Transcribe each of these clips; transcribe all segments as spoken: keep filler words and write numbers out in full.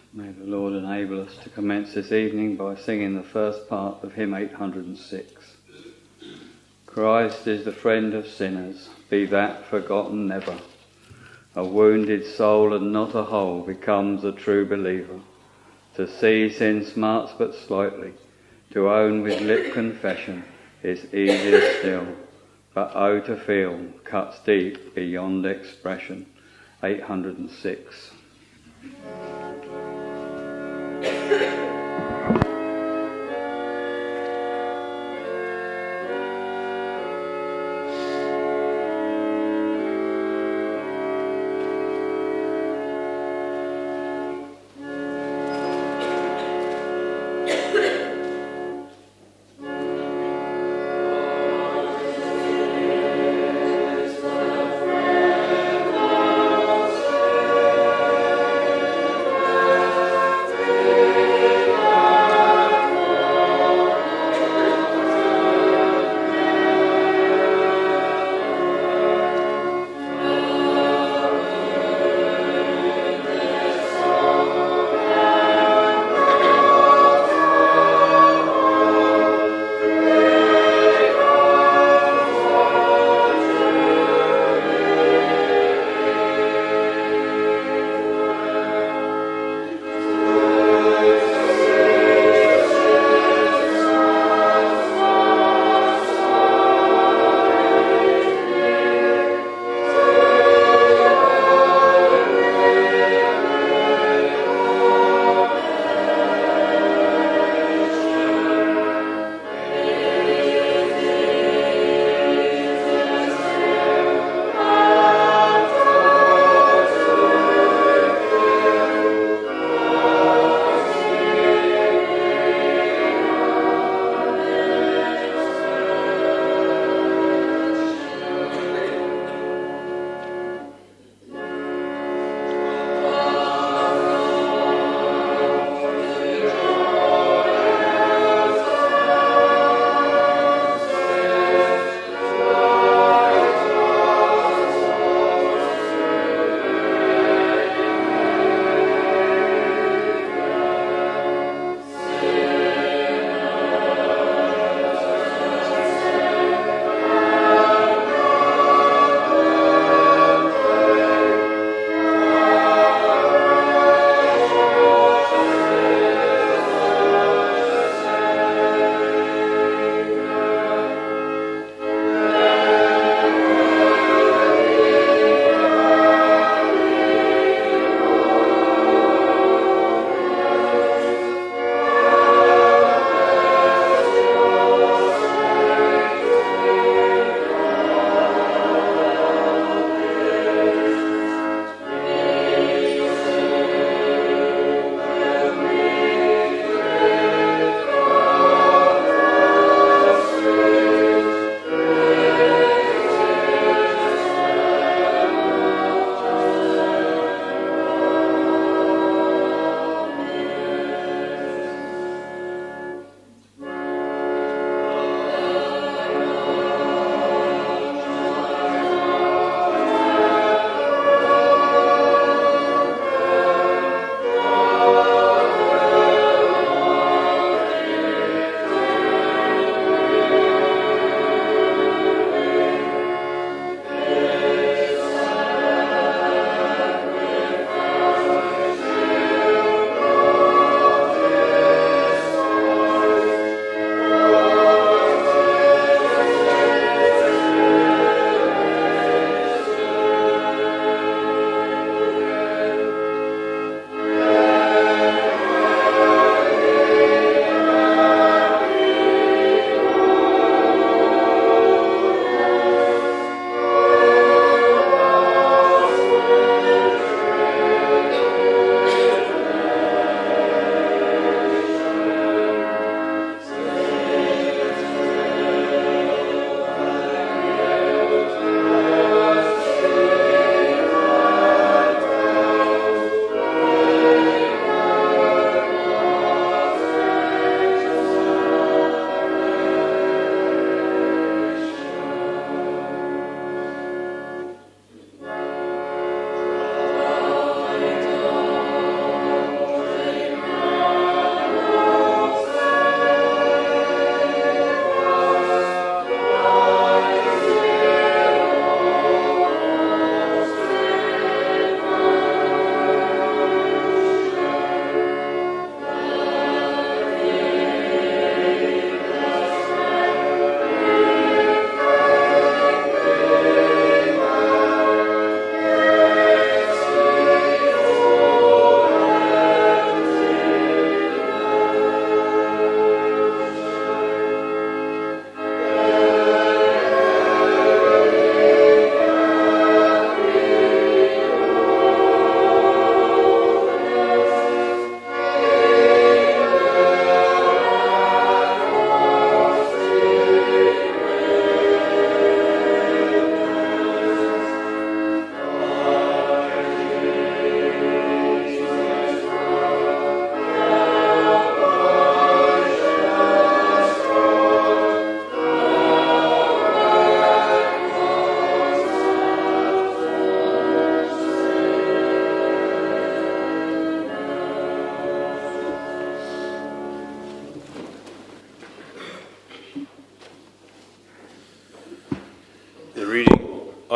May the Lord enable us to commence this evening by singing the first part of hymn eight hundred six. Christ is the friend of sinners, be that forgotten never. A wounded soul and not a whole becomes a true believer. To see sin smarts but slightly, to own with lip confession is easier still. But oh, to feel cuts deep beyond expression. eight hundred six. Thank you.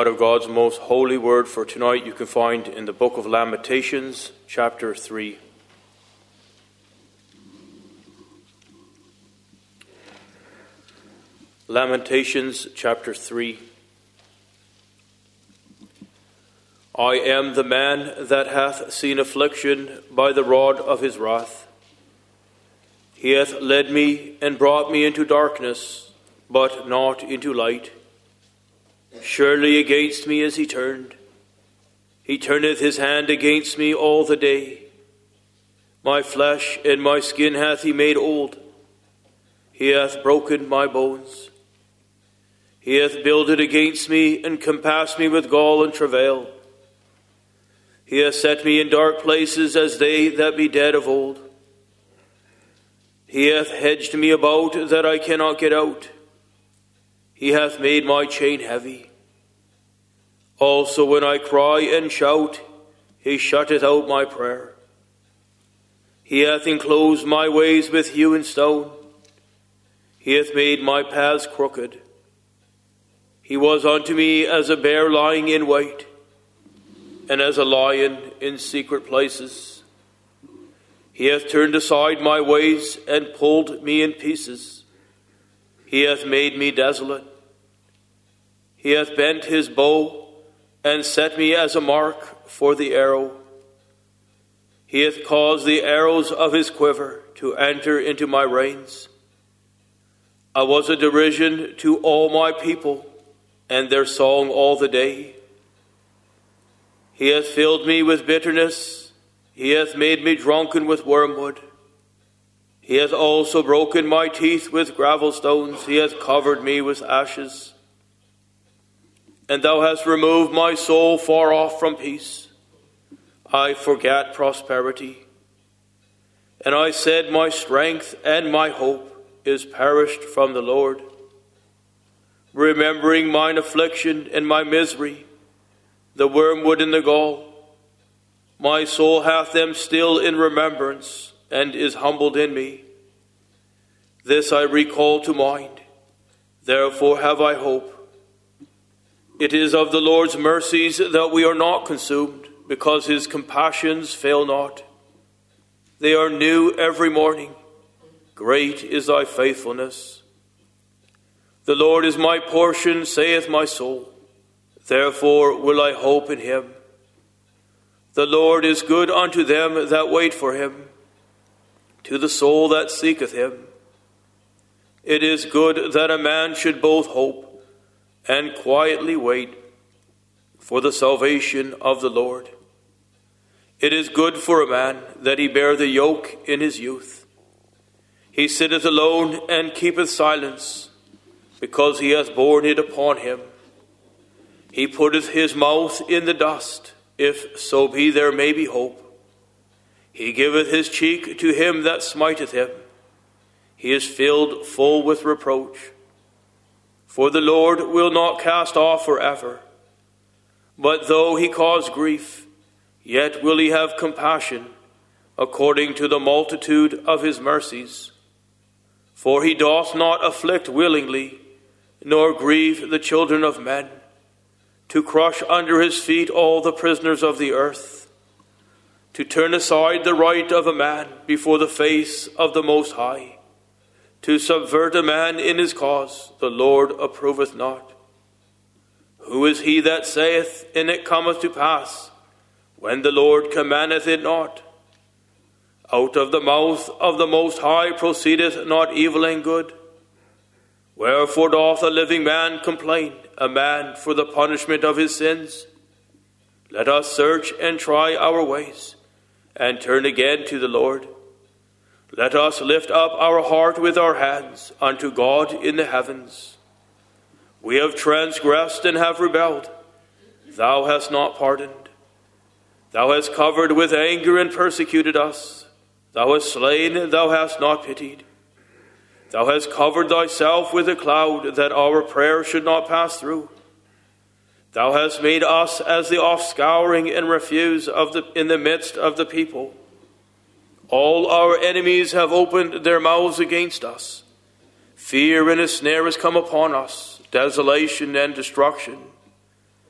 out of God's most holy word for tonight you can find in the book of Lamentations, chapter three. Lamentations, chapter three. I am the man that hath seen affliction by the rod of his wrath. He hath led me and brought me into darkness, but not into light. Surely against me is he turned. He turneth his hand against me all the day. My flesh and my skin hath he made old. He hath broken my bones. He hath builded against me and compassed me with gall and travail. He hath set me in dark places as they that be dead of old. He hath hedged me about that I cannot get out. He hath made my chain heavy. Also when I cry and shout, he shutteth out my prayer. He hath enclosed my ways with hewn stone. He hath made my paths crooked. He was unto me as a bear lying in wait, and as a lion in secret places. He hath turned aside my ways and pulled me in pieces. He hath made me desolate. He hath bent his bow and set me as a mark for the arrow. He hath caused the arrows of his quiver to enter into my reins. I was a derision to all my people, and their song all the day. He hath filled me with bitterness. He hath made me drunken with wormwood. He hath also broken my teeth with gravel stones. He hath covered me with ashes. And thou hast removed my soul far off from peace. I forgat prosperity. And I said, my strength and my hope is perished from the Lord. Remembering mine affliction and my misery, the wormwood and the gall, my soul hath them still in remembrance, and is humbled in me. This I recall to mind, therefore have I hope. It is of the Lord's mercies that we are not consumed, because his compassions fail not. They are new every morning. Great is thy faithfulness. The Lord is my portion, saith my soul. Therefore will I hope in him. The Lord is good unto them that wait for him, to the soul that seeketh him. It is good that a man should both hope and quietly wait for the salvation of the Lord. It is good for a man that he bear the yoke in his youth. He sitteth alone and keepeth silence, because he hath borne it upon him. He putteth his mouth in the dust, if so be there may be hope. He giveth his cheek to him that smiteth him. He is filled full with reproach. For the Lord will not cast off forever. But though he cause grief, yet will he have compassion, according to the multitude of his mercies. For he doth not afflict willingly, nor grieve the children of men, to crush under his feet all the prisoners of the earth, to turn aside the right of a man before the face of the Most High, to subvert a man in his cause, the Lord approveth not. Who is he that saith, and it cometh to pass, when the Lord commandeth it not? Out of the mouth of the Most High proceedeth not evil and good. Wherefore doth a living man complain, a man for the punishment of his sins? Let us search and try our ways, and turn again to the Lord. Let us lift up our heart with our hands unto God in the heavens. We have transgressed and have rebelled. Thou hast not pardoned. Thou hast covered with anger and persecuted us. Thou hast slain, thou hast not pitied. Thou hast covered thyself with a cloud, that our prayer should not pass through. Thou hast made us as the offscouring and refuse of the, in the midst of the people. All our enemies have opened their mouths against us. Fear and a snare has come upon us, desolation and destruction.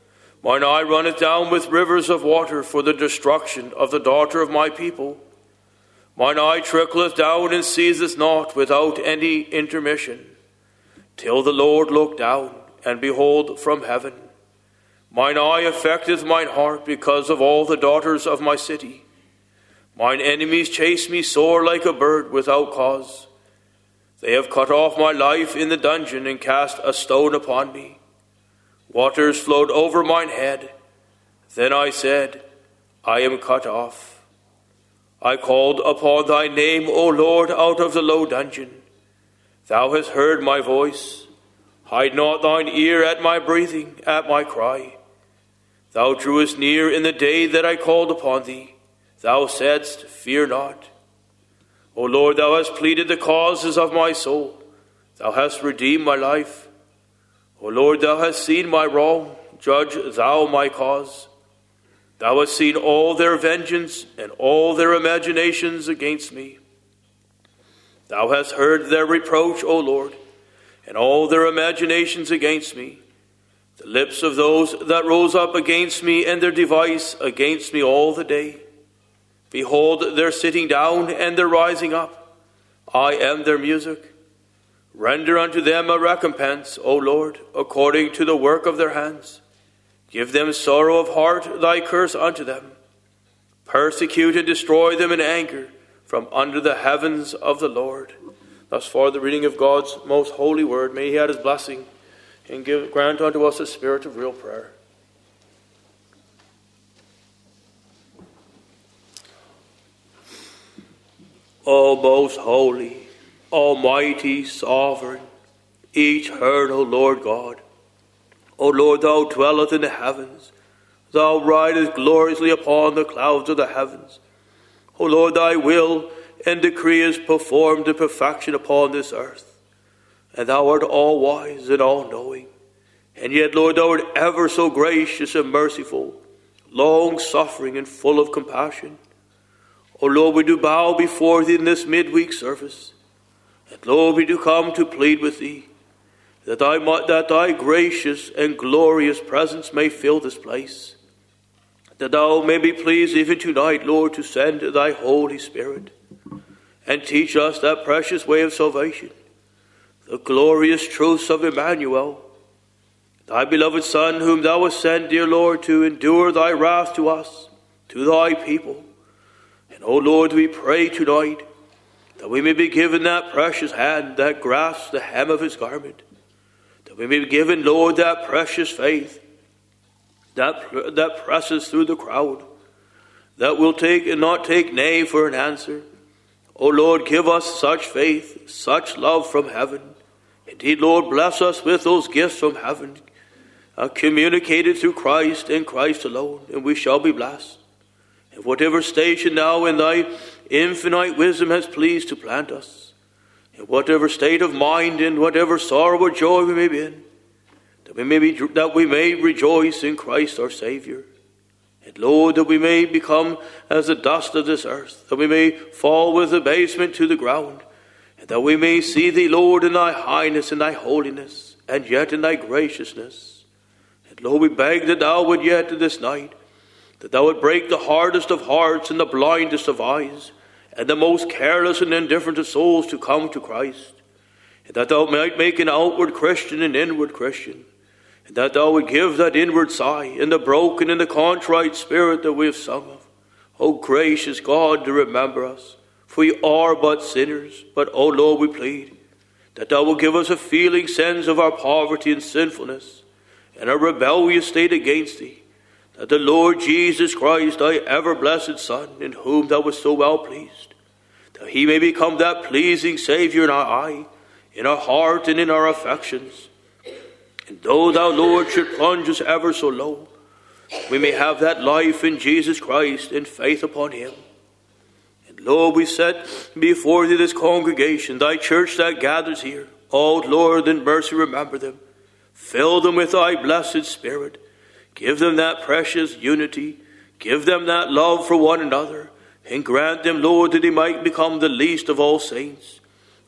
Mine eye runneth down with rivers of water for the destruction of the daughter of my people. Mine eye trickleth down and ceaseth not without any intermission, till the Lord look down and behold from heaven. Mine eye affecteth mine heart because of all the daughters of my city. Mine enemies chase me sore like a bird without cause. They have cut off my life in the dungeon and cast a stone upon me. Waters flowed over mine head. Then I said, I am cut off. I called upon thy name, O Lord, out of the low dungeon. Thou hast heard my voice. Hide not thine ear at my breathing, at my cry. Thou drewest near in the day that I called upon thee. Thou saidst, fear not. O Lord, thou hast pleaded the causes of my soul. Thou hast redeemed my life. O Lord, thou hast seen my wrong. Judge thou my cause. Thou hast seen all their vengeance and all their imaginations against me. Thou hast heard their reproach, O Lord, and all their imaginations against me. The lips of those that rose up against me and their device against me all the day. Behold their sitting down and their rising up. I am their music. Render unto them a recompense, O Lord, according to the work of their hands. Give them sorrow of heart, thy curse unto them. Persecute and destroy them in anger from under the heavens of the Lord. Thus far the reading of God's most holy word. May he add his blessing and give grant unto us a spirit of real prayer. O most holy, almighty, sovereign, eternal Lord God, O Lord, thou dwellest in the heavens, thou ridest gloriously upon the clouds of the heavens. O Lord, thy will and decree is performed in perfection upon this earth, and thou art all wise and all knowing. And yet, Lord, thou art ever so gracious and merciful, long suffering and full of compassion. O Lord, we do bow before thee in this midweek service. And Lord, we do come to plead with thee that thy, that thy gracious and glorious presence may fill this place. That thou may be pleased even tonight, Lord, to send thy Holy Spirit and teach us that precious way of salvation, the glorious truths of Emmanuel, thy beloved Son, whom thou hast sent, dear Lord, to endure thy wrath to us, to thy people. And, O Lord, we pray tonight that we may be given that precious hand that grasps the hem of his garment, that we may be given, Lord, that precious faith that, that presses through the crowd, that will take and not take nay for an answer. O Lord, give us such faith, such love from heaven. Indeed, Lord, bless us with those gifts from heaven, uh, communicated through Christ and Christ alone, and we shall be blessed. In whatever station now in thy infinite wisdom has pleased to plant us, in whatever state of mind, in whatever sorrow or joy we may be in, that we may, be, that we may rejoice in Christ our Savior. And Lord, that we may become as the dust of this earth, that we may fall with abasement to the ground, and that we may see thee, Lord, in thy highness and thy holiness, and yet in thy graciousness. And Lord, we beg that thou would yet this night, that thou would break the hardest of hearts and the blindest of eyes, and the most careless and indifferent of souls to come to Christ, and that thou might make an outward Christian an inward Christian, and that thou would give that inward sigh in the broken and the contrite spirit that we have sung of. O gracious God, to remember us, for we are but sinners, but, O Lord, we plead that thou will give us a feeling sense of our poverty and sinfulness, and our rebellious state against thee, that the Lord Jesus Christ, thy ever-blessed Son, in whom thou wast so well pleased, that he may become that pleasing Savior in our eye, in our heart, and in our affections. And though thou, Lord, should plunge us ever so low, we may have that life in Jesus Christ and faith upon him. And Lord, we set before thee this congregation, thy church that gathers here. Oh, Lord, in mercy remember them. Fill them with thy blessed Spirit. Give them that precious unity. Give them that love for one another. And grant them, Lord, that they might become the least of all saints.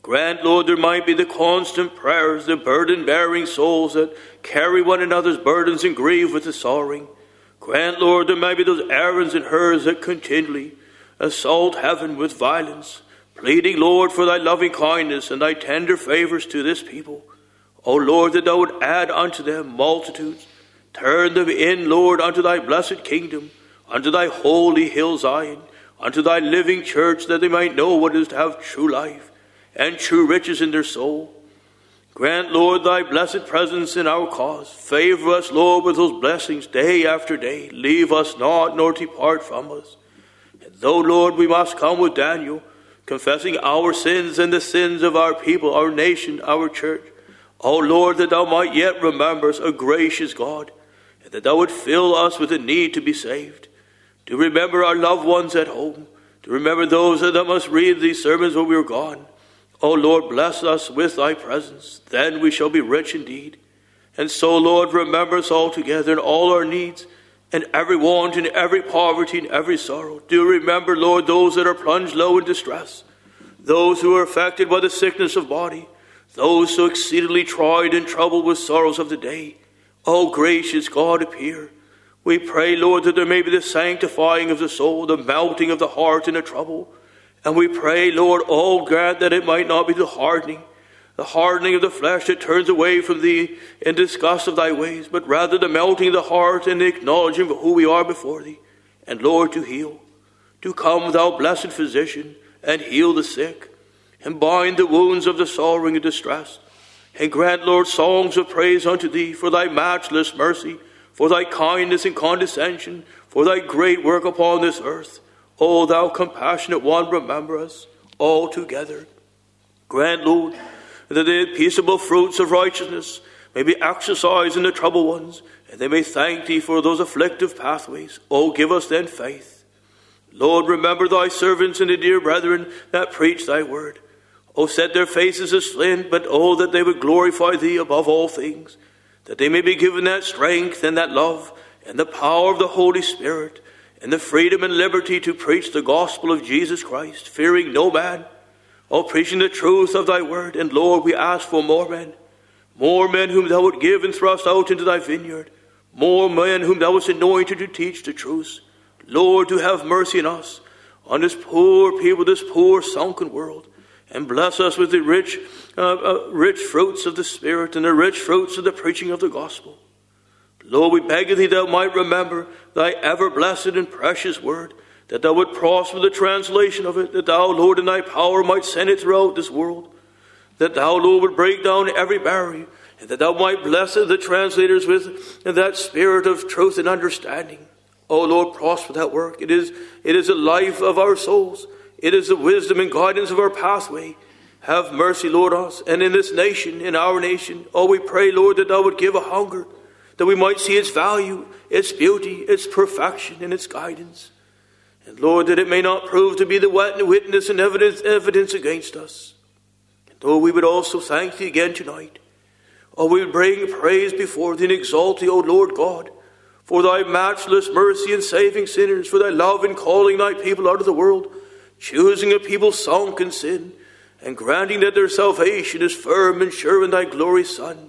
Grant, Lord, there might be the constant prayers, the burden-bearing souls that carry one another's burdens and grieve with the sorrowing. Grant, Lord, there might be those Aarons and Hurs that continually assault heaven with violence, pleading, Lord, for thy loving kindness and thy tender favors to this people. O Lord, that thou would add unto them multitudes. Turn them in, Lord, unto thy blessed kingdom, unto thy holy hill Zion, unto thy living church, that they might know what it is to have true life and true riches in their soul. Grant, Lord, thy blessed presence in our cause. Favor us, Lord, with those blessings day after day. Leave us not, nor depart from us. And though, Lord, we must come with Daniel, confessing our sins and the sins of our people, our nation, our church, O Lord, that thou might yet remember us, a gracious God, and that thou would fill us with the need to be saved, to remember our loved ones at home, to remember those that must read these sermons when we are gone. O Lord, bless us with thy presence. Then we shall be rich indeed. And so, Lord, remember us all together in all our needs, and every want, and every poverty, and every sorrow. Do remember, Lord, those that are plunged low in distress, those who are affected by the sickness of body, those so exceedingly tried and troubled with sorrows of the day. O gracious God, appear. We pray, Lord, that there may be the sanctifying of the soul, the melting of the heart in the trouble. And we pray, Lord, oh, grant that it might not be the hardening, the hardening of the flesh that turns away from thee in disgust of thy ways, but rather the melting of the heart and the acknowledging of who we are before thee. And Lord, to heal, to come, thou blessed physician, and heal the sick, and bind the wounds of the sorrowing and distressed. And grant, Lord, songs of praise unto thee for thy matchless mercy, for thy kindness and condescension, for thy great work upon this earth. O thou compassionate one, remember us all together. Grant, Lord, that the peaceable fruits of righteousness may be exercised in the troubled ones, and they may thank thee for those afflictive pathways. O give us then faith. Lord, remember thy servants and the dear brethren that preach thy word. O set their faces as flint, but oh, that they would glorify thee above all things, that they may be given that strength and that love and the power of the Holy Spirit, and the freedom and liberty to preach the gospel of Jesus Christ, fearing no man, O preaching the truth of thy word. And Lord, we ask for more men, more men whom thou would give and thrust out into thy vineyard, more men whom thou wouldst anoint to teach the truth. Lord, to have mercy on us, on this poor people, this poor sunken world, and bless us with the rich, uh, uh, rich fruits of the Spirit and the rich fruits of the preaching of the gospel. Lord, we beg of thee thou might remember thy ever blessed and precious word, that thou would prosper the translation of it, that thou, Lord, in thy power might send it throughout this world, that thou, Lord, would break down every barrier, and that thou might bless the translators with that spirit of truth and understanding. O Lord, prosper that work. It is, it is the life of our souls. It is the wisdom and guidance of our pathway. Have mercy, Lord, on us, and in this nation, in our nation. Oh, we pray, Lord, that thou would give a hunger, that we might see its value, its beauty, its perfection, and its guidance. And Lord, that it may not prove to be the witness and evidence, evidence against us. And Lord, we would also thank thee again tonight. Oh, we would bring praise before thee and exalt thee, O Lord God, for thy matchless mercy in saving sinners, for thy love in calling thy people out of the world, choosing a people sunk in sin, and granting that their salvation is firm and sure in thy glorious Son.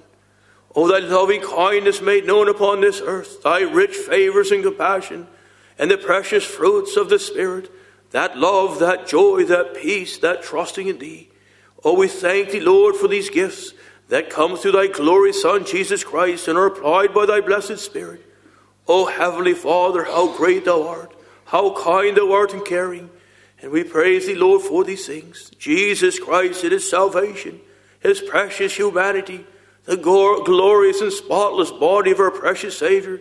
O thy loving kindness made known upon this earth, thy rich favors and compassion, and the precious fruits of the Spirit, that love, that joy, that peace, that trusting in thee. O we thank thee, Lord, for these gifts that come through thy glorious Son, Jesus Christ, and are applied by thy blessed Spirit. O Heavenly Father, how great thou art, how kind thou art and caring. And we praise thee, Lord, for these things. Jesus Christ, it is salvation, his precious humanity, the glorious and spotless body of our precious Savior,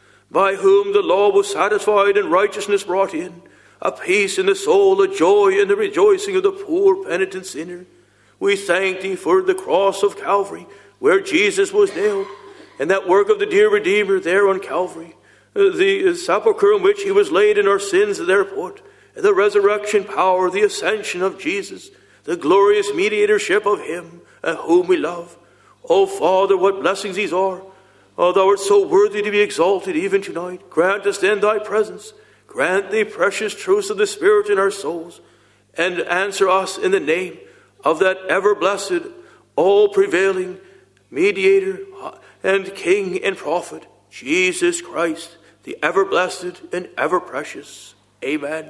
by whom the law was satisfied and righteousness brought in, a peace in the soul, a joy in the rejoicing of the poor penitent sinner. We thank thee for the cross of Calvary, where Jesus was nailed, and that work of the dear Redeemer there on Calvary, the sepulchre in which he was laid and our sins there put, the resurrection power, the ascension of Jesus, the glorious mediatorship of him whom we love. O Father, what blessings these are. Oh, thou art so worthy to be exalted even tonight. Grant us then thy presence. Grant the precious truths of the Spirit in our souls. And answer us in the name of that ever-blessed, all-prevailing mediator and King and prophet, Jesus Christ, the ever-blessed and ever-precious. Amen.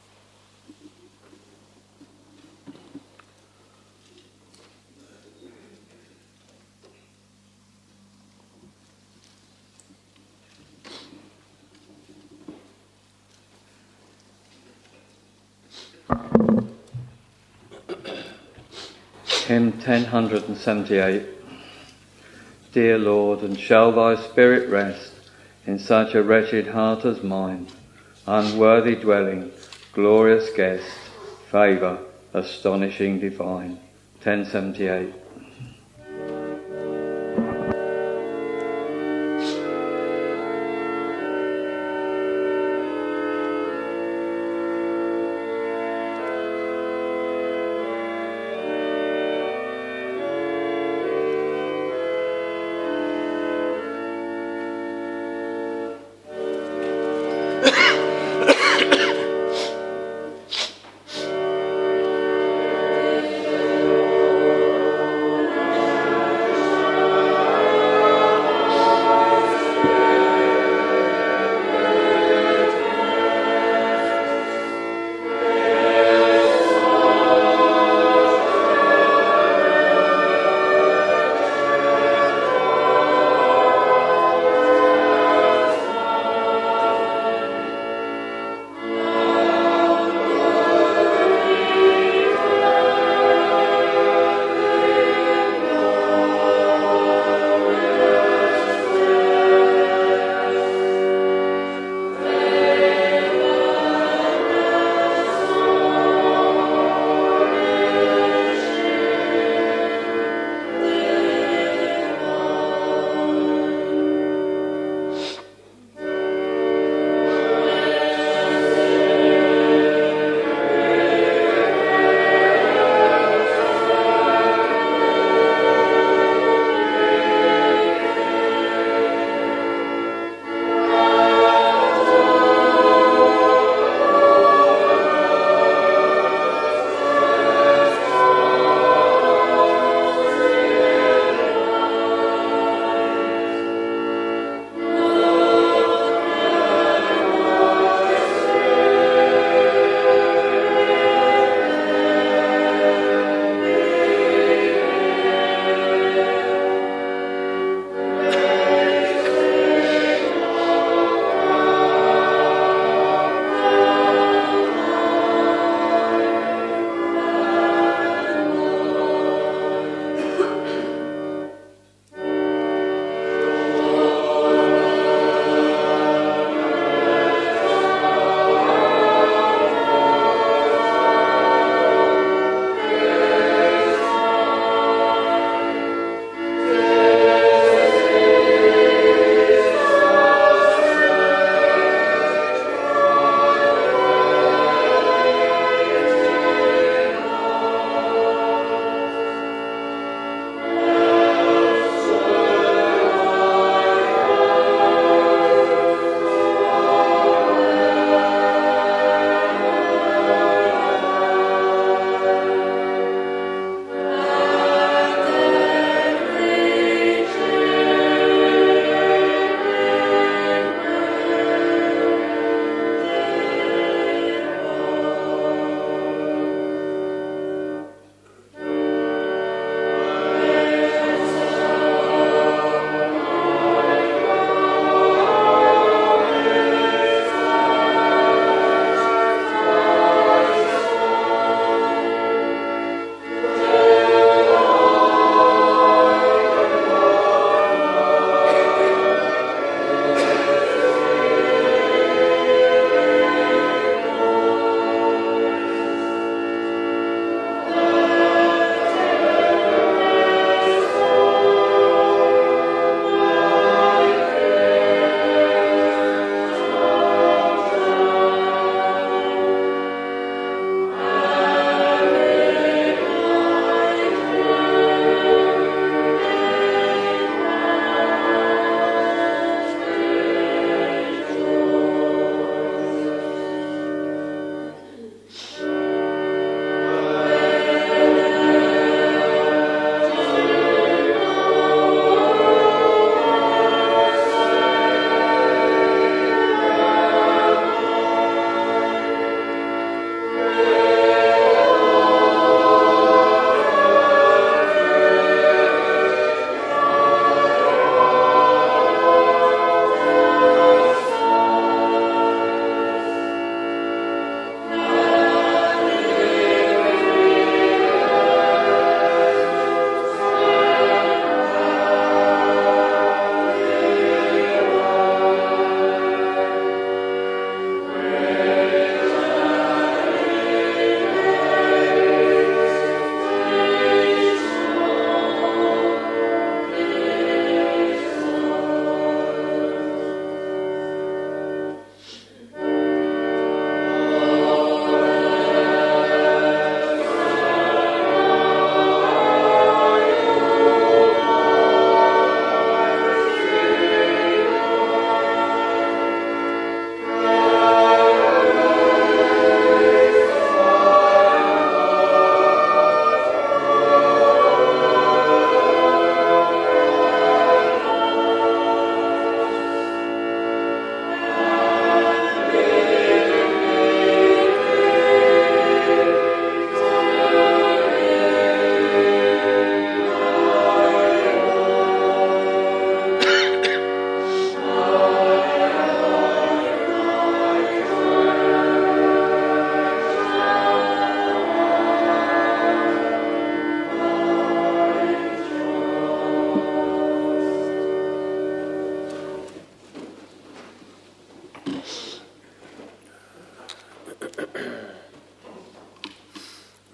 Hymn ten seventy-eight. Dear Lord, and shall thy spirit rest in such a wretched heart as mine, unworthy dwelling, glorious guest, favour, astonishing divine. ten seventy-eight.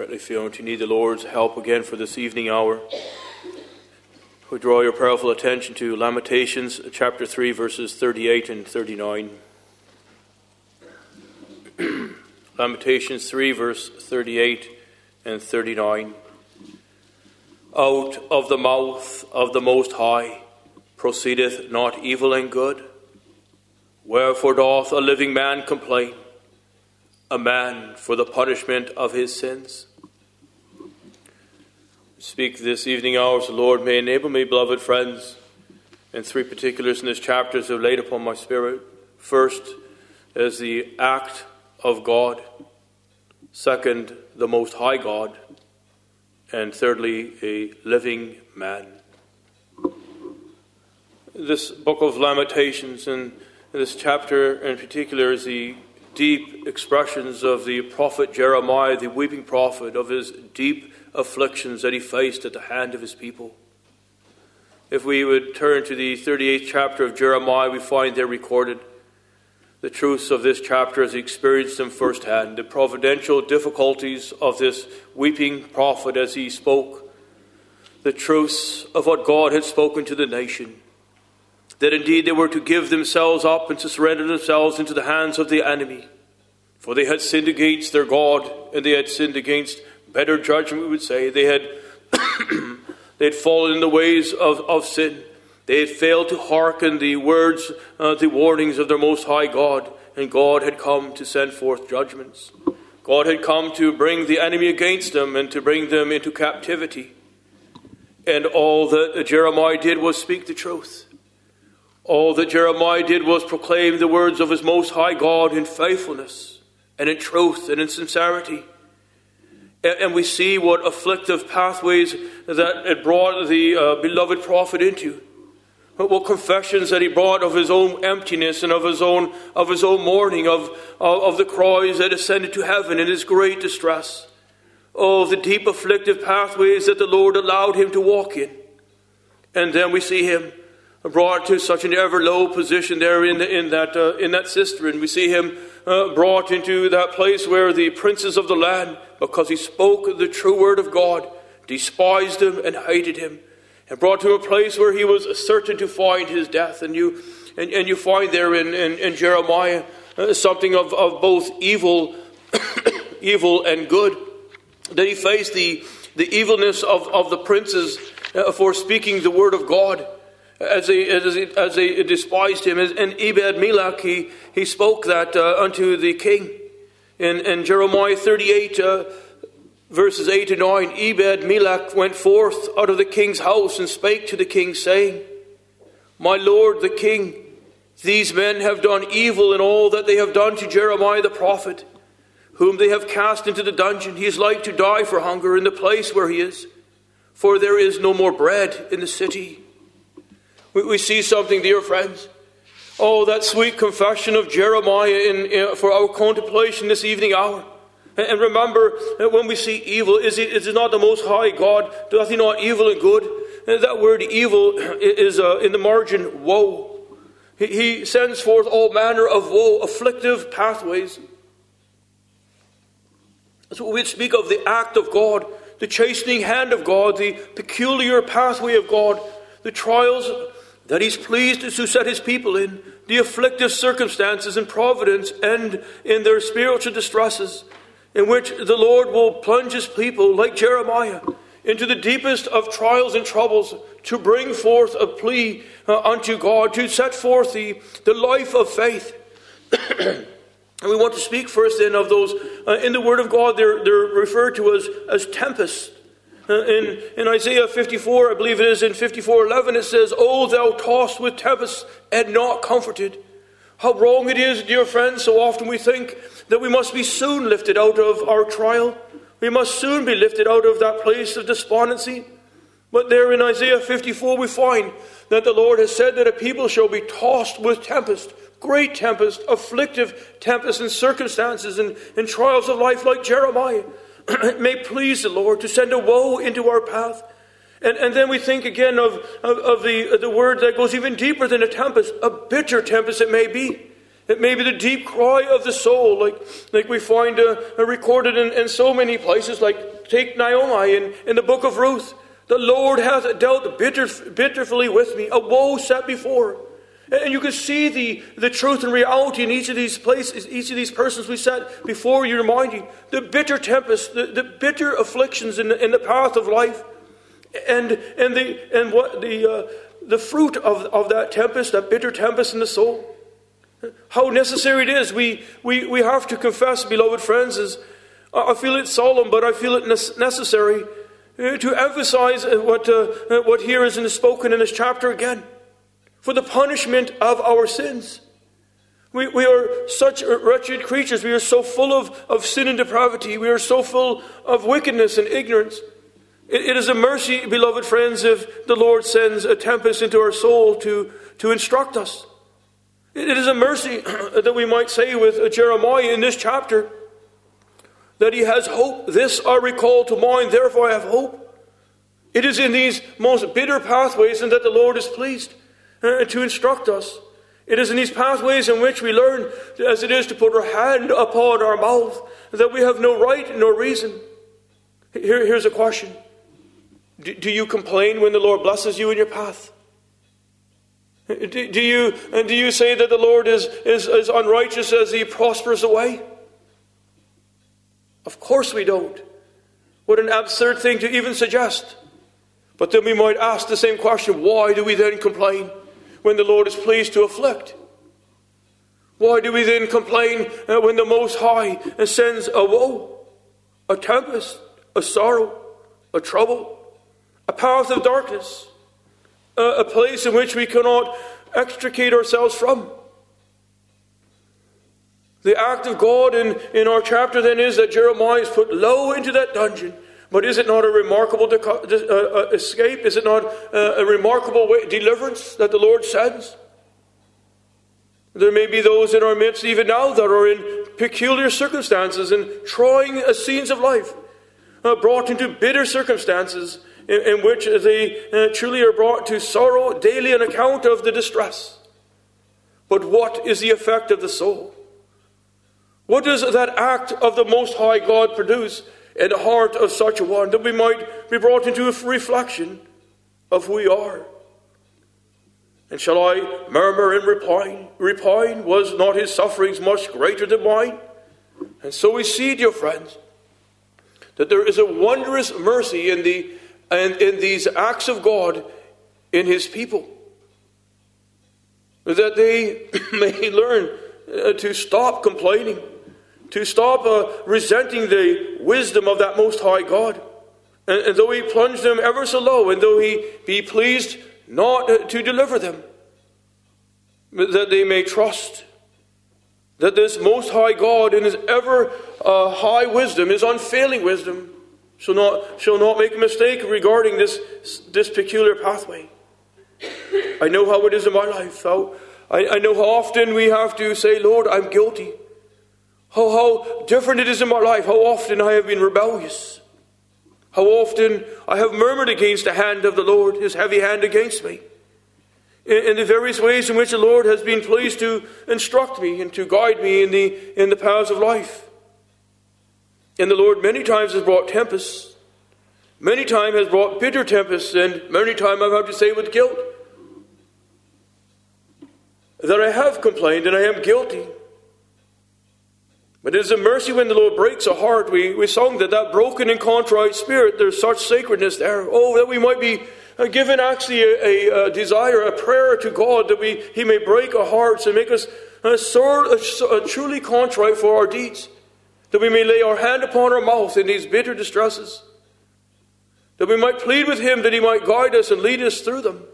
Greatly feeling to need the Lord's help again for this evening hour. We draw your prayerful attention to Lamentations chapter three, verses thirty-eight and thirty-nine. Lamentations three, verse thirty-eight and thirty-nine. Out of the mouth of the Most High proceedeth not evil and good. Wherefore doth a living man complain, a man for the punishment of his sins? Speak this evening hours, the Lord may enable me, beloved friends, in three particulars in this chapter that have laid upon my spirit. First is the act of God. Second, the Most High God. And thirdly, a living man. This book of Lamentations, and this chapter in particular, is the deep expressions of the prophet Jeremiah, the weeping prophet, of his deep afflictions that he faced at the hand of his people. If we would turn to the thirty-eighth chapter of Jeremiah, we find there recorded the truths of this chapter as he experienced them firsthand, the providential difficulties of this weeping prophet as he spoke the truths of what God had spoken to the nation, that indeed they were to give themselves up and to surrender themselves into the hands of the enemy, for they had sinned against their God, and they had sinned against better judgment, we would say. They had they had fallen in the ways of, of sin. They had failed to hearken the words, uh, the warnings of their Most High God, and God had come to send forth judgments. God had come to bring the enemy against them and to bring them into captivity. And all that Jeremiah did was speak the truth. All that Jeremiah did was proclaim the words of his Most High God in faithfulness and in truth and in sincerity. And we see what afflictive pathways that it brought the uh, beloved prophet into. What confessions that he brought of his own emptiness and of his own of his own mourning, of, of, of the cries that ascended to heaven in his great distress. Oh, the deep afflictive pathways that the Lord allowed him to walk in. And then we see him brought to such an ever low position there in, the, in, that, uh, in that cistern. We see him uh, brought into that place where the princes of the land, because he spoke the true word of God, despised him and hated him, and brought to a place where he was certain to find his death. And you and, and you find there in, in, in Jeremiah uh, something of, of both evil evil and good, that he faced the, the evilness of, of the princes uh, for speaking the word of God, as they, as they, as they despised him. And Ebed-Melech, he, he spoke that uh, unto the king. In, in Jeremiah thirty-eight, uh, verses eight and nine, Ebed-Melech went forth out of the king's house and spake to the king, saying, My lord the king, these men have done evil in all that they have done to Jeremiah the prophet, whom they have cast into the dungeon. He is like to die for hunger in the place where he is, for there is no more bread in the city. We, we see something, dear friends. Oh, that sweet confession of Jeremiah in, in, for our contemplation this evening hour. And, and remember, when we see evil, is it, is it not the Most High God? Doth he not evil and good? And that word evil is uh, in the margin, woe. He, he sends forth all manner of woe, afflictive pathways. So we speak of the act of God, the chastening hand of God, the peculiar pathway of God, the trials that he's pleased to set his people in, the afflictive circumstances in providence and in their spiritual distresses, in which the Lord will plunge his people, like Jeremiah, into the deepest of trials and troubles, to bring forth a plea uh, unto God, to set forth the, the life of faith. And we want to speak first then of those, uh, in the Word of God, they're, they're referred to as, as tempests. Uh, in, in Isaiah fifty-four, I believe it is in fifty-four eleven, it says, O thou tossed with tempests and not comforted. How wrong it is, dear friends, so often we think that we must be soon lifted out of our trial. We must soon be lifted out of that place of despondency. But there in Isaiah fifty-four we find that the Lord has said that a people shall be tossed with tempest, great tempest, afflictive tempest and circumstances and, and trials of life like Jeremiah. It may please the Lord to send a woe into our path. And, and then we think again of, of, of the, the word that goes even deeper than a tempest, a bitter tempest it may be. It may be the deep cry of the soul, like, like we find uh, recorded in, in so many places, like take Naomi in, in the book of Ruth. The Lord hath dealt bitter, bitterly with me, a woe set before. And you can see the, the truth and reality in each of these places, each of these persons we set before you, reminding the bitter tempest, the, the bitter afflictions in the, in the path of life, and and the and what the uh, the fruit of, of that tempest, that bitter tempest in the soul. How necessary it is. We we we have to confess, beloved friends, is I feel it solemn, but I feel it necessary to emphasize what uh, what here is spoken in this chapter again. For the punishment of our sins. We, we are such wretched creatures. We are so full of, of sin and depravity. We are so full of wickedness and ignorance. It, it is a mercy, beloved friends, if the Lord sends a tempest into our soul to, to instruct us. It, it is a mercy that we might say with Jeremiah in this chapter, that he has hope. This I recall to mind, therefore I have hope. It is in these most bitter pathways and that the Lord is pleased to instruct us. It is in these pathways in which we learn, as it is to put our hand upon our mouth, that we have no right nor reason. Here, here's a question. Do, do you complain when the Lord blesses you in your path? Do, do, you, do you say that the Lord is, is, is unrighteous as he prospers the way? Of course we don't. What an absurd thing to even suggest. But then we might ask the same question, why do we then complain when the Lord is pleased to afflict? Why do we then complain uh, when the Most High sends a woe, a tempest, a sorrow, a trouble, a path of darkness, uh, a place in which we cannot extricate ourselves from? The act of God in, in our chapter then is that Jeremiah is put low into that dungeon. But is it not a remarkable deco- uh, uh, escape? Is it not uh, a remarkable way, deliverance that the Lord sends? There may be those in our midst even now that are in peculiar circumstances and trying uh, scenes of life, uh, brought into bitter circumstances in, in which they uh, truly are brought to sorrow daily on account of the distress. But what is the effect of the soul? What does that act of the Most High God produce in the heart of such a one, that we might be brought into a reflection of who we are? And shall I murmur and repine? Repine, was not his sufferings much greater than mine? And so we see, dear friends, that there is a wondrous mercy in the and in these acts of God in his people, that they may learn uh, to stop complaining, to stop uh, resenting the wisdom of that Most High God. And, and though he plunge them ever so low, and though he be pleased not uh, to deliver them, that they may trust that this Most High God in his ever uh, high wisdom, his unfailing wisdom, shall not, shall not make a mistake regarding this, this peculiar pathway. I know how it is in my life. How, I, I know how often we have to say, Lord, I'm guilty. How, how different it is in my life. How often I have been rebellious. How often I have murmured against the hand of the Lord, his heavy hand against me. In, in the various ways in which the Lord has been pleased to instruct me and to guide me in the, in the paths of life. And the Lord many times has brought tempests. Many times has brought bitter tempests. And many times I've had to say with guilt that I have complained and I am guilty. But it is a mercy when the Lord breaks a heart. We, we sung that that broken and contrite spirit, there's such sacredness there. Oh, that we might be given actually a, a, a desire, a prayer to God, that we He may break our hearts and make us a, sort, a, a truly contrite for our deeds. That we may lay our hand upon our mouth in these bitter distresses. That we might plead with Him that He might guide us and lead us through them.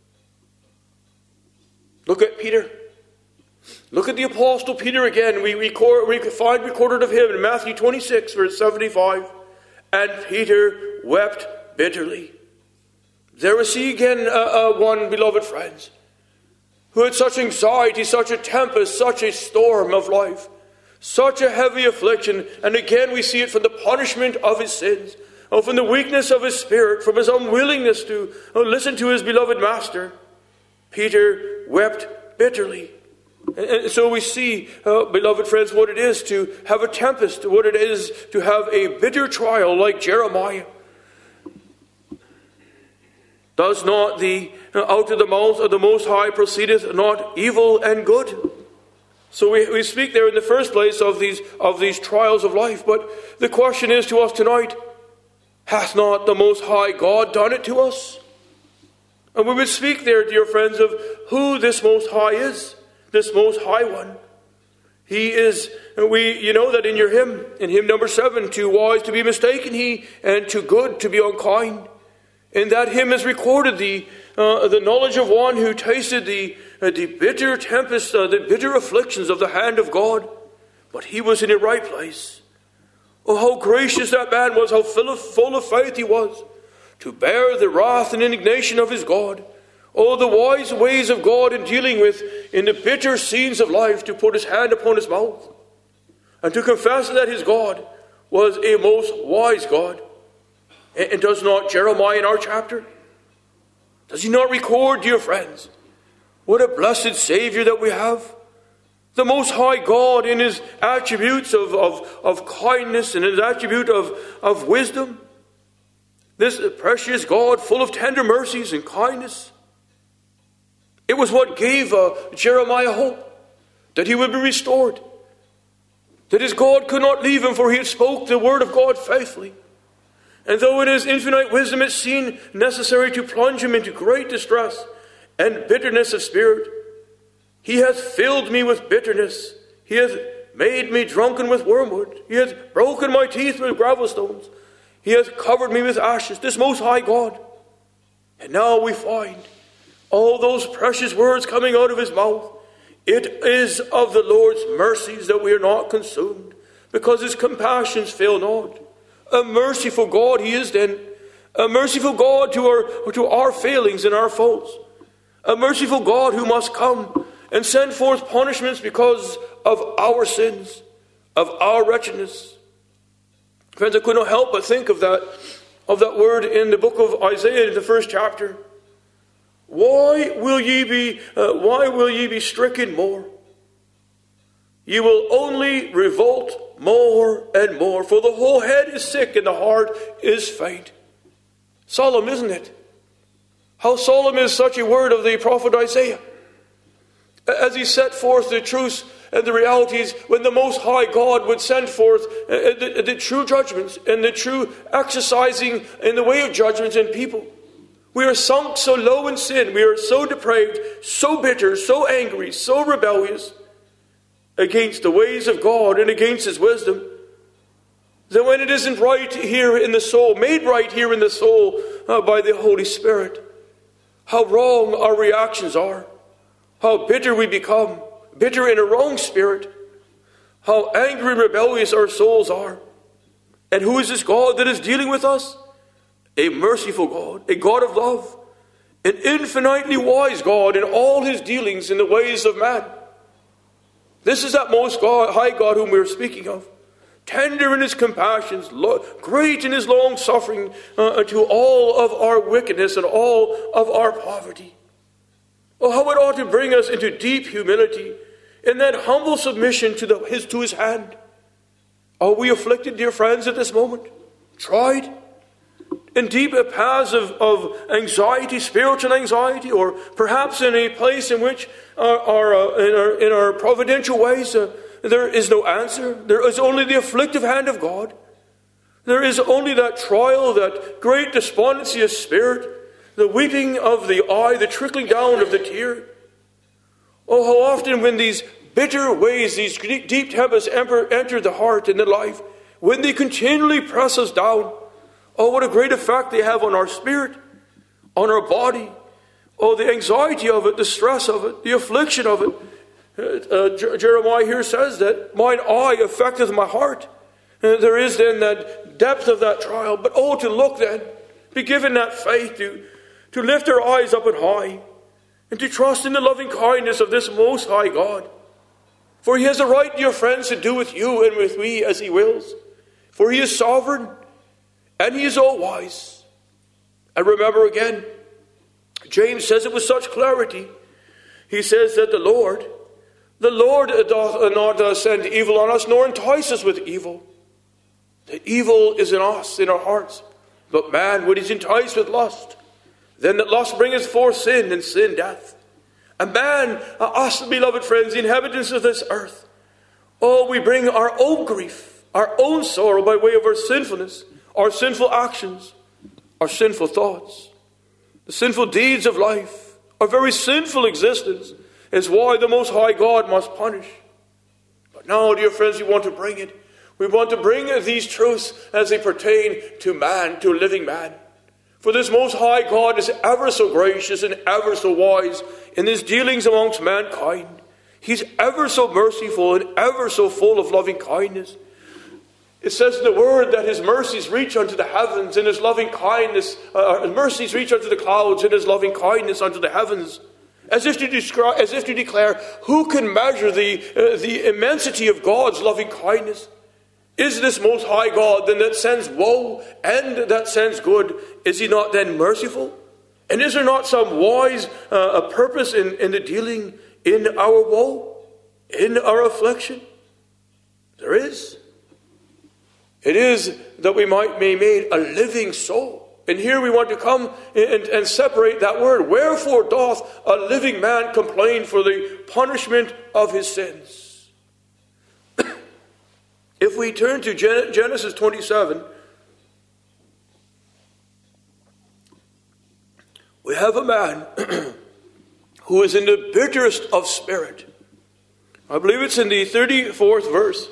Look at Peter. Look at the Apostle Peter again. We, record, we find recorded of him in Matthew twenty-six, verse seventy-five. And Peter wept bitterly. There we see again uh, uh, one, beloved friends, who had such anxiety, such a tempest, such a storm of life, such a heavy affliction. And again we see it from the punishment of his sins, oh, from the weakness of his spirit, from his unwillingness to oh, listen to his beloved master. Peter wept bitterly. And so we see, uh, beloved friends, what it is to have a tempest, what it is to have a bitter trial like Jeremiah. Does not the out of the mouth of the Most High proceedeth not evil and good? So we, we speak there in the first place of these of these trials of life. But the question is to us tonight, hath not the Most High God done it to us? And we would speak there, dear friends, of who this Most High is, this Most High One. He is, we you know that in your hymn, in hymn number seven, too wise to be mistaken he, and too good to be unkind. In that hymn is recorded the uh, the knowledge of one who tasted the uh, the bitter tempest, uh, the bitter afflictions of the hand of God, but he was in the right place. Oh, how gracious that man was! How full of full of faith he was to bear the wrath and indignation of his God. Oh, the wise ways of God in dealing with in the bitter scenes of life, to put his hand upon his mouth and to confess that his God was a most wise God. And does not Jeremiah in our chapter? Does he not record, dear friends, what a blessed Savior that we have? The Most High God in his attributes of, of, of kindness and his attribute of, of wisdom. This precious God full of tender mercies and kindness. It was what gave uh, Jeremiah hope that he would be restored. That his God could not leave him, for he had spoke the word of God faithfully. And though in his infinite wisdom it seemed necessary to plunge him into great distress and bitterness of spirit, he hath filled me with bitterness. He hath made me drunken with wormwood. He hath broken my teeth with gravel stones. He hath covered me with ashes, this Most High God. And now we find all those precious words coming out of his mouth. It is of the Lord's mercies that we are not consumed, because his compassions fail not. A merciful God he is then. A merciful God to our, to our failings and our faults. A merciful God who must come and send forth punishments because of our sins, of our wretchedness. Friends, I could not help but think of that, of that word in the book of Isaiah in the first chapter. Why will ye be, uh, why will ye be stricken more? Ye will only revolt more and more, for the whole head is sick and the heart is faint. Solemn, isn't it? How solemn is such a word of the prophet Isaiah, as he set forth the truths and the realities when the Most High God would send forth the, the true judgments and the true exercising in the way of judgments in people. We are sunk so low in sin, we are so depraved, so bitter, so angry, so rebellious against the ways of God and against his wisdom, that when it isn't right here in the soul, made right here in the soul uh, by the Holy Spirit, how wrong our reactions are, how bitter we become, bitter in a wrong spirit, how angry and rebellious our souls are. And who is this God that is dealing with us? A merciful God, a God of love, an infinitely wise God in all his dealings in the ways of man. This is that Most God, High God whom we are speaking of. Tender in his compassions, great in his long suffering uh, to all of our wickedness and all of our poverty. Oh, how it ought to bring us into deep humility in that humble submission to, the, his, to his hand. Are we afflicted, dear friends, at this moment? Tried? In deep paths of, of anxiety, spiritual anxiety, or perhaps in a place in which our, our, uh, in, our, in our providential ways uh, there is no answer. There is only the afflictive hand of God. There is only that trial, that great despondency of spirit, the weeping of the eye, the trickling down of the tear. Oh, how often when these bitter ways, these deep tempests enter, enter the heart and the life, when they continually press us down, oh, what a great effect they have on our spirit, on our body. Oh, the anxiety of it, the stress of it, the affliction of it. Uh, Jer- Jeremiah here says that mine eye affecteth my heart. Uh, there is then that depth of that trial. But oh, to look then, be given that faith to, to lift our eyes up and high, and to trust in the loving kindness of this Most High God. For he has a right, dear friends, to do with you and with me as he wills. For he is sovereign, and he is all wise. And remember again, James says it with such clarity. He says that the Lord, The Lord doth not uh, send evil on us, nor entice us with evil. The evil is in us, in our hearts. But man, when he's enticed with lust, then that lust bringeth forth sin, and sin death. And man, uh, us, beloved friends, the inhabitants of this earth, oh, we bring our own grief, our own sorrow by way of our sinfulness, our sinful actions, our sinful thoughts. The sinful deeds of life, our very sinful existence, is why the Most High God must punish. But now, dear friends, we want to bring it. We want to bring these truths as they pertain to man, to living man. For this Most High God is ever so gracious and ever so wise in his dealings amongst mankind. He's ever so merciful and ever so full of loving kindness. It says in the word that his mercies reach unto the heavens, and his loving kindness, uh, his mercies reach unto the clouds, and his loving kindness unto the heavens. As if to describe, as if to declare, who can measure the uh, the immensity of God's loving kindness? Is this Most High God then that sends woe and that sends good? Is he not then merciful? And is there not some wise uh, a purpose in, in the dealing in our woe, in our affliction? There is. It is that we might be made a living soul. And here we want to come and, and separate that word. Wherefore doth a living man complain for the punishment of his sins? If we turn to Genesis twenty-seven, we have a man who is in the bitterest of spirit. I believe it's in the thirty-fourth verse.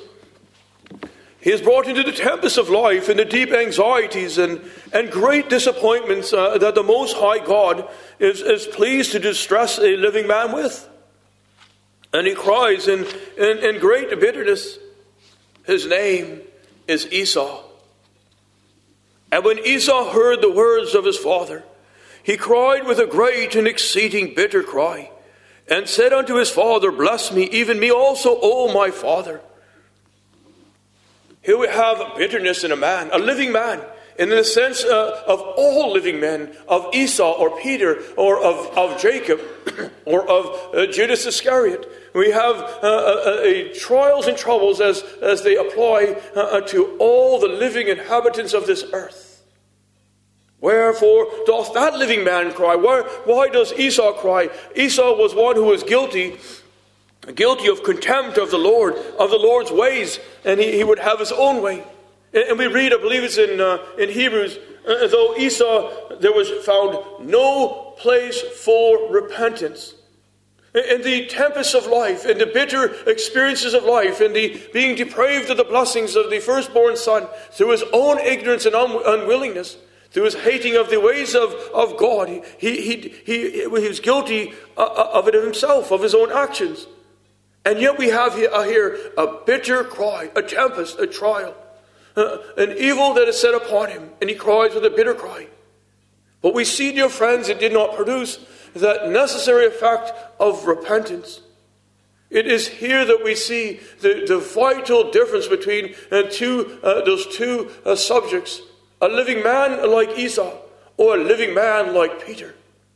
He is brought into the tempest of life and the deep anxieties and, and great disappointments uh, that the Most High God is, is pleased to distress a living man with. And he cries in, in, in great bitterness. His name is Esau. And when Esau heard the words of his father, he cried with a great and exceeding bitter cry, and said unto his father, Bless me, even me also, O my father. Here we have bitterness in a man, a living man, in the sense uh, of all living men, of Esau or Peter or of, of Jacob or of uh, Judas Iscariot. We have uh, uh, uh, trials and troubles as, as they apply uh, to all the living inhabitants of this earth. Wherefore doth that living man cry? Why, why does Esau cry? Esau was one who was guilty Guilty of contempt of the Lord, of the Lord's ways, and he, he would have his own way. And, and we read, I believe it's in uh, in Hebrews, uh, though Esau, there was found no place for repentance. In the tempests of life, in the bitter experiences of life, in the being depraved of the blessings of the firstborn son, through his own ignorance and un- unwillingness, through his hating of the ways of, of God, he, he, he, he, he was guilty uh, of it himself, of his own actions. And yet we have here, uh, here a bitter cry, a tempest, a trial, uh, an evil that is set upon him, and he cries with a bitter cry. But we see, dear friends, it did not produce that necessary effect of repentance. It is here that we see the, the vital difference between uh, two, uh, those two uh, subjects, a living man like Esau or a living man like Peter.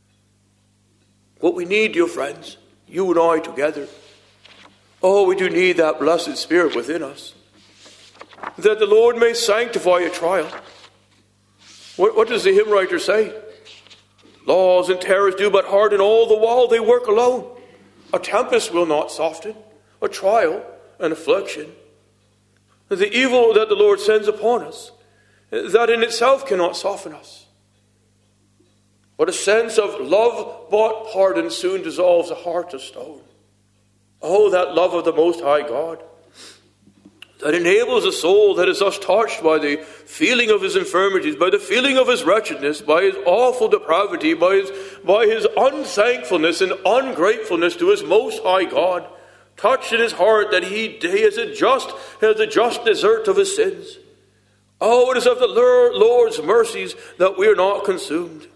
What we need, dear friends, you and I together, oh, we do need that blessed Spirit within us, that the Lord may sanctify a trial. What, what does the hymn writer say? Laws and terrors do but harden, all the while they work alone. A tempest will not soften, a trial, an affliction. The evil that the Lord sends upon us, that in itself cannot soften us. But a sense of love-bought pardon soon dissolves a heart of stone. Oh, that love of the Most High God that enables a soul that is thus touched by the feeling of his infirmities, by the feeling of his wretchedness, by his awful depravity, by his, by his unthankfulness and ungratefulness to his Most High God, touched in his heart that he, he is a just, has a just desert of his sins. Oh, it is of the Lord's mercies that we are not consumed.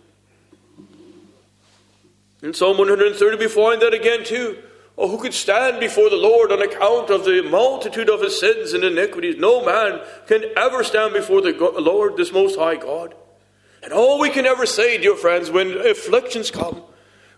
In Psalm one hundred thirty we find that again too. Oh, who could stand before the Lord on account of the multitude of his sins and iniquities? No man can ever stand before the Lord, this Most High God. And all we can ever say, dear friends, when afflictions come,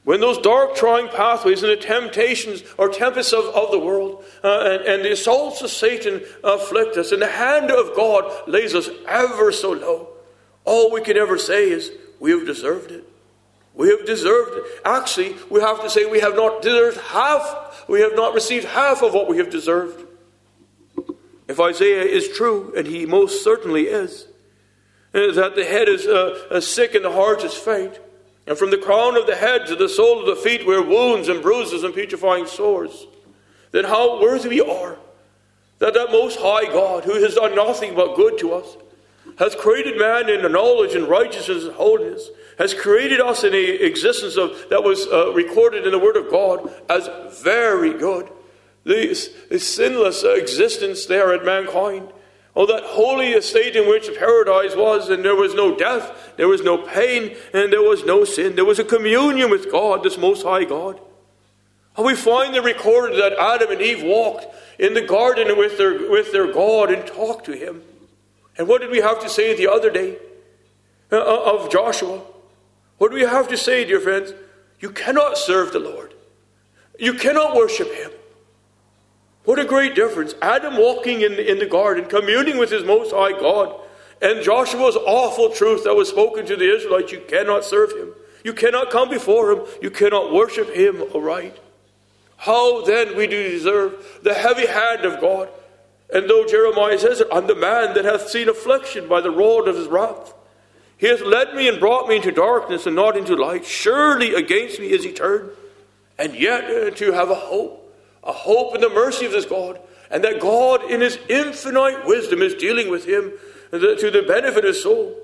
When those dark, trying pathways and the temptations or tempests of, of the world uh, and, and the assaults of Satan afflict us, and the hand of God lays us ever so low, all we can ever say is, we have deserved it. We have deserved it. Actually, we have to say we have not deserved half. We have not received half of what we have deserved. If Isaiah is true, and he most certainly is, that the head is uh, sick and the heart is faint, and from the crown of the head to the sole of the feet were wounds and bruises and putrefying sores, then how worthy we are that that most high God, who has done nothing but good to us, has created man in the knowledge and righteousness and holiness, has created us in a existence of that was uh, recorded in the Word of God as very good. The, the sinless existence there at mankind. Oh, that holy estate in which paradise was, and there was no death, there was no pain, and there was no sin. There was a communion with God, this Most High God. And we find it recorded that Adam and Eve walked in the garden with their, with their God and talked to Him. And what did we have to say the other day uh, of Joshua? What do we have to say, dear friends? You cannot serve the Lord. You cannot worship Him. What a great difference. Adam walking in the, in the garden, communing with his Most High God, and Joshua's awful truth that was spoken to the Israelites, you cannot serve Him. You cannot come before Him. You cannot worship Him aright. How then we do deserve the heavy hand of God? And though Jeremiah says it, I'm the man that hath seen affliction by the rod of His wrath. He hath led me and brought me into darkness and not into light. Surely against me is He turned. And yet uh, to have a hope. A hope in the mercy of this God, and that God in His infinite wisdom is dealing with him to the benefit of his soul.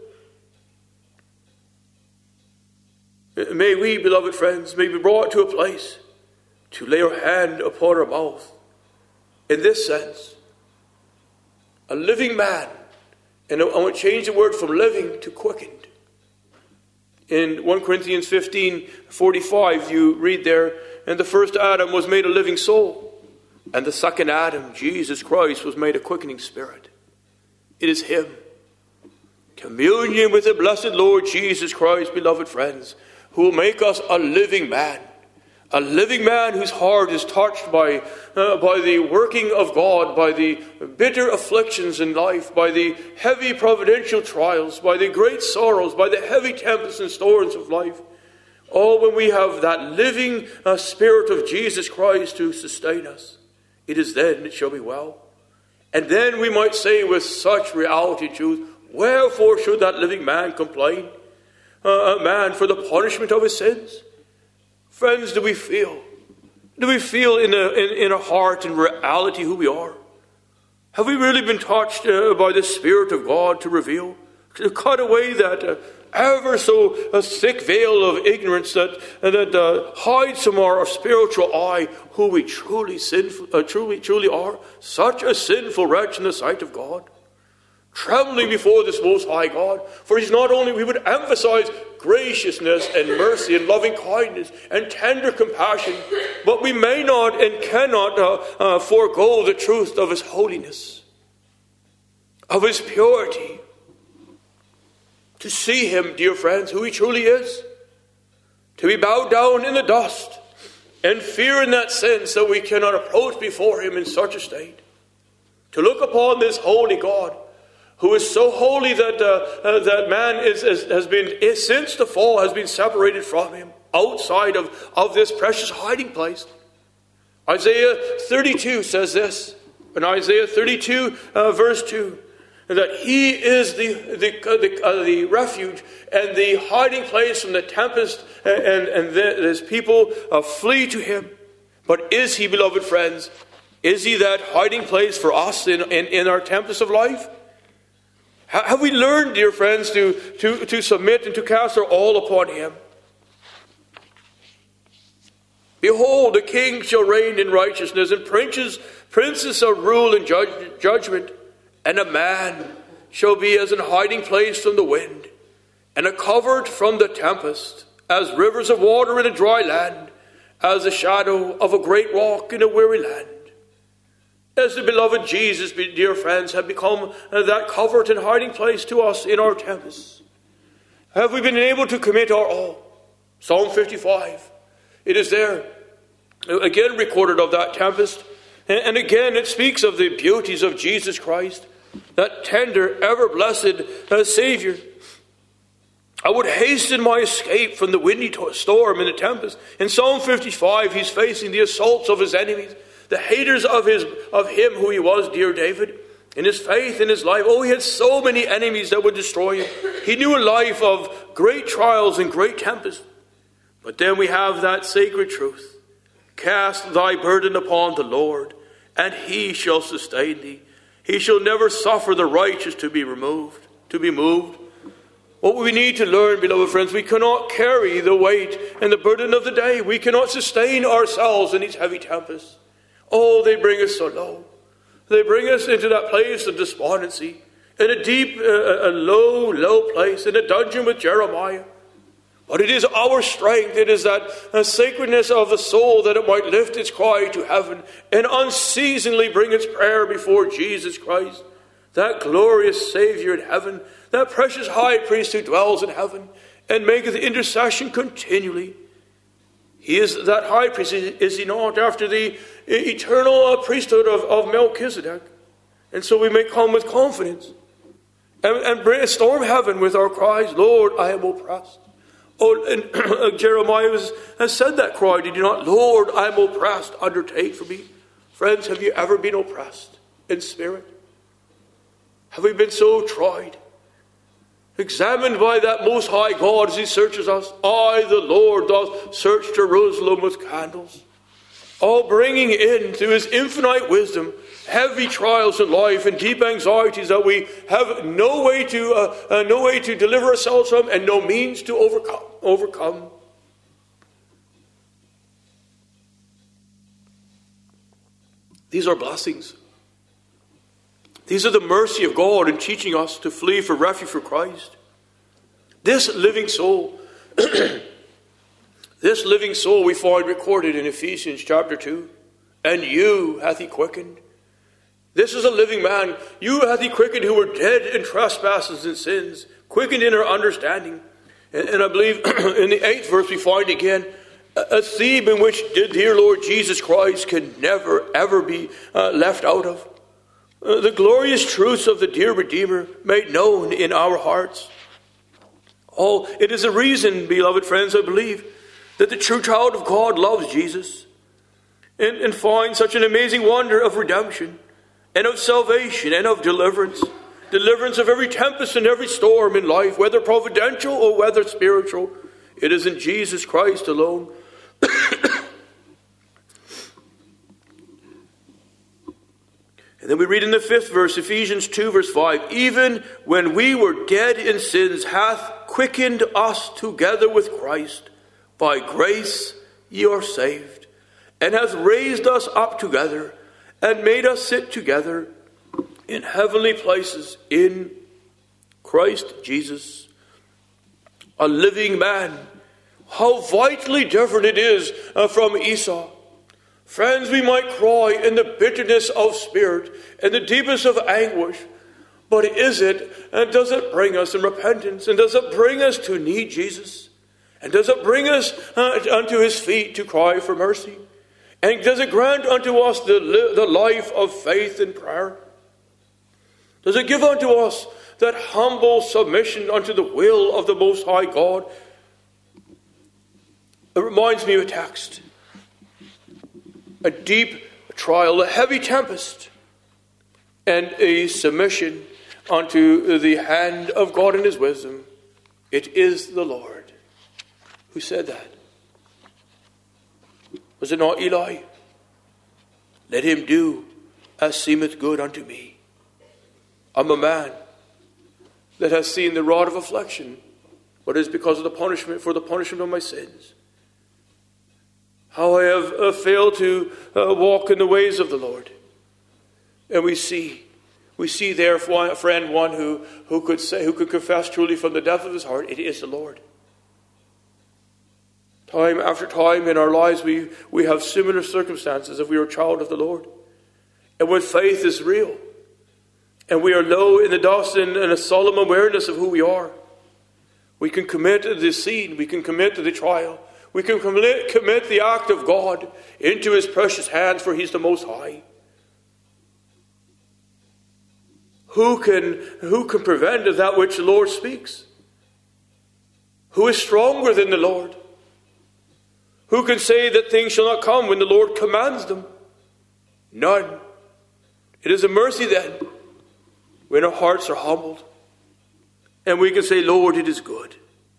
May we, beloved friends, may be brought to a place to lay our hand upon our mouth. In this sense, a living man, and I want to change the word from living to quickened. In First Corinthians fifteen forty-five, you read there, and the first Adam was made a living soul, and the second Adam, Jesus Christ, was made a quickening spirit. It is Him. Communion with the blessed Lord Jesus Christ, beloved friends, who will make us a living man. A living man whose heart is touched by, uh, by the working of God, by the bitter afflictions in life, by the heavy providential trials, by the great sorrows, by the heavy tempests and storms of life. Oh, when we have that living uh, Spirit of Jesus Christ to sustain us, it is then it shall be well. And then we might say with such reality and truth, wherefore should that living man complain? Uh, a man for the punishment of his sins? Friends, do we feel? Do we feel in, a, in, in our heart and reality who we are? Have we really been touched uh, by the Spirit of God to reveal, to cut away that uh, ever so a thick veil of ignorance that, uh, that uh, hides from our, our spiritual eye who we truly, sinful, uh, truly, truly are? Such a sinful wretch in the sight of God. Trembling before this Most High God. For He's not only, we would emphasize graciousness and mercy and loving kindness and tender compassion, but we may not and cannot uh, uh, forego the truth of His holiness, of His purity. To see Him, dear friends, who He truly is. To be bowed down in the dust and fear in that sense that we cannot approach before Him in such a state. To look upon this holy God, who is so holy that uh, uh, that man is, is has been, is, since the fall, has been separated from Him, outside of, of this precious hiding place. Isaiah thirty-two says this, in Isaiah thirty-two, uh, verse two, that He is the the uh, the, uh, the refuge and the hiding place from the tempest, and, and, and the, His people uh, flee to Him. But is He, beloved friends, is He that hiding place for us in, in, in our tempest of life? Have we learned, dear friends, to, to, to submit and to cast our all upon Him? Behold, a king shall reign in righteousness, and princes, princes shall rule in judge, judgment. And a man shall be as an hiding place from the wind, and a covert from the tempest, as rivers of water in a dry land, as the shadow of a great rock in a weary land. As the beloved Jesus, dear friends, have become that covert and hiding place to us in our tempests. Have we been able to commit our all? Psalm fifty-five. It is there, again recorded of that tempest. And again it speaks of the beauties of Jesus Christ, that tender, ever-blessed uh, Savior. I would hasten my escape from the windy to- storm and the tempest. In Psalm fifty-five, he's facing the assaults of his enemies, the haters of his of him who he was, dear David. In his faith, in his life, oh, he had so many enemies that would destroy him. He knew a life of great trials and great tempest. But then we have that sacred truth. Cast thy burden upon the Lord, and he shall sustain thee. He shall never suffer the righteous to be removed, to be moved. What we need to learn, beloved friends, we cannot carry the weight and the burden of the day. We cannot sustain ourselves in these heavy tempests. Oh, they bring us so low. They bring us into that place of despondency, in a deep, uh, a low, low place, in a dungeon with Jeremiah. But it is our strength, it is that uh, sacredness of the soul that it might lift its cry to heaven and unceasingly bring its prayer before Jesus Christ, that glorious Savior in heaven, that precious high priest who dwells in heaven and maketh intercession continually. He is that high priest, is he not, after the eternal priesthood of, of Melchizedek? And so we may come with confidence and, and bring, storm heaven with our cries, Lord, I am oppressed. Oh, and Jeremiah was, has said that cry, did you not? Lord, I am oppressed, undertake for me. Friends, have you ever been oppressed in spirit? Have we been so tried? Examined by that most high God as he searches us. I, the Lord, doth search Jerusalem with candles. All bringing in, through his infinite wisdom, heavy trials in life and deep anxieties that we have no way to uh, uh, no way to deliver ourselves from and no means to overcome. overcome. These are blessings. These are the mercy of God in teaching us to flee for refuge for Christ. This living soul, this living soul we find recorded in Ephesians chapter two. And you hath he quickened. This is a living man. You hath he quickened who were dead in trespasses and sins, quickened in our understanding. And, and I believe in the eighth verse we find again a theme in which the dear Lord Jesus Christ can never ever be uh, left out of. Uh, the glorious truths of the dear Redeemer made known in our hearts. Oh, it is a reason, beloved friends, I believe, that the true child of God loves Jesus and, and finds such an amazing wonder of redemption and of salvation and of deliverance. Deliverance of every tempest and every storm in life, whether providential or whether spiritual. It is in Jesus Christ alone. And then we read in the fifth verse, Ephesians two verse five, even when we were dead in sins, hath quickened us together with Christ. By grace ye are saved, and hath raised us up together, and made us sit together in heavenly places in Christ Jesus. A living man. How vitally different it is uh, from Esau. Friends, we might cry in the bitterness of spirit and the deepest of anguish. But is it, and does it bring us in repentance? And does it bring us to need Jesus? And does it bring us uh, unto his feet to cry for mercy? And does it grant unto us the, the life of faith and prayer? Does it give unto us that humble submission unto the will of the Most High God? It reminds me of a text. A deep trial, a heavy tempest, and a submission unto the hand of God and his wisdom. It is the Lord who said that. Was it not Eli? Let him do as seemeth good unto me. I'm a man that has seen the rod of affliction, but it is because of the punishment, for the punishment of my sins. How I have uh, failed to uh, walk in the ways of the Lord. And we see, we see there, friend, one who, who could say, who could confess truly from the depth of his heart, it is the Lord. Time after time in our lives, we, we have similar circumstances if we are a child of the Lord. And when faith is real, and we are low in the dust and, and a solemn awareness of who we are, we can commit to the scene, we can commit to the trial. We can commit, commit the act of God into his precious hands, for he's the Most High. Who can, who can prevent that which the Lord speaks? Who is stronger than the Lord? Who can say that things shall not come when the Lord commands them? None. It is a mercy then when our hearts are humbled and we can say, Lord, it is good.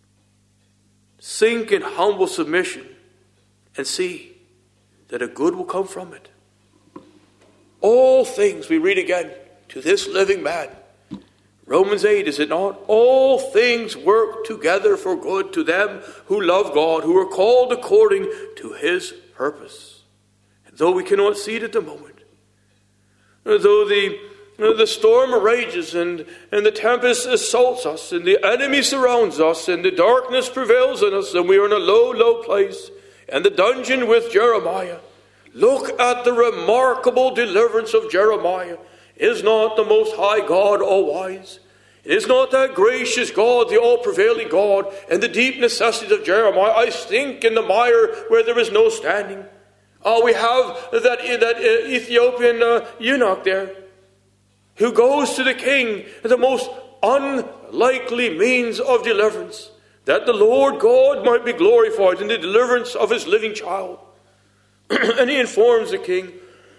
Sink in humble submission and see that a good will come from it. All things, we read again, to this living man. Romans eight, is it not? All things work together for good to them who love God, who are called according to his purpose. And though we cannot see it at the moment, though the, the storm rages and, and the tempest assaults us and the enemy surrounds us and the darkness prevails in us and we are in a low, low place and the dungeon with Jeremiah, look at the remarkable deliverance of Jeremiah. Is not the Most High God all-wise? Is not that gracious God, the all-prevailing God, and the deep necessities of Jeremiah? I stink in the mire where there is no standing. Oh, we have that, that Ethiopian uh, eunuch there who goes to the king, the most unlikely means of deliverance, that the Lord God might be glorified in the deliverance of his living child. And he informs the king,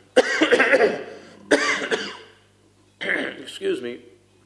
excuse me,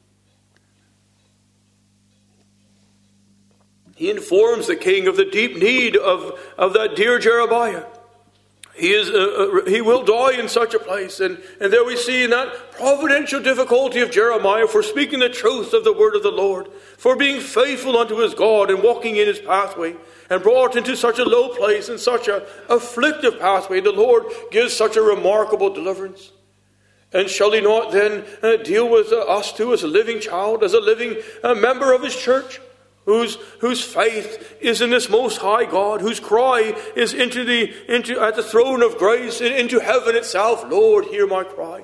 he informs the king of the deep need of, of that dear Jeremiah. He is uh, uh, he will die in such a place. And, and there we see in that providential difficulty of Jeremiah for speaking the truth of the word of the Lord, for being faithful unto his God and walking in his pathway, and brought into such a low place and such a afflictive pathway, the Lord gives such a remarkable deliverance. And shall he not then uh, deal with uh, us too as a living child, as a living uh, member of his church, whose whose faith is in this Most High God, whose cry is into the into at the throne of grace, into heaven itself? Lord, hear my cry.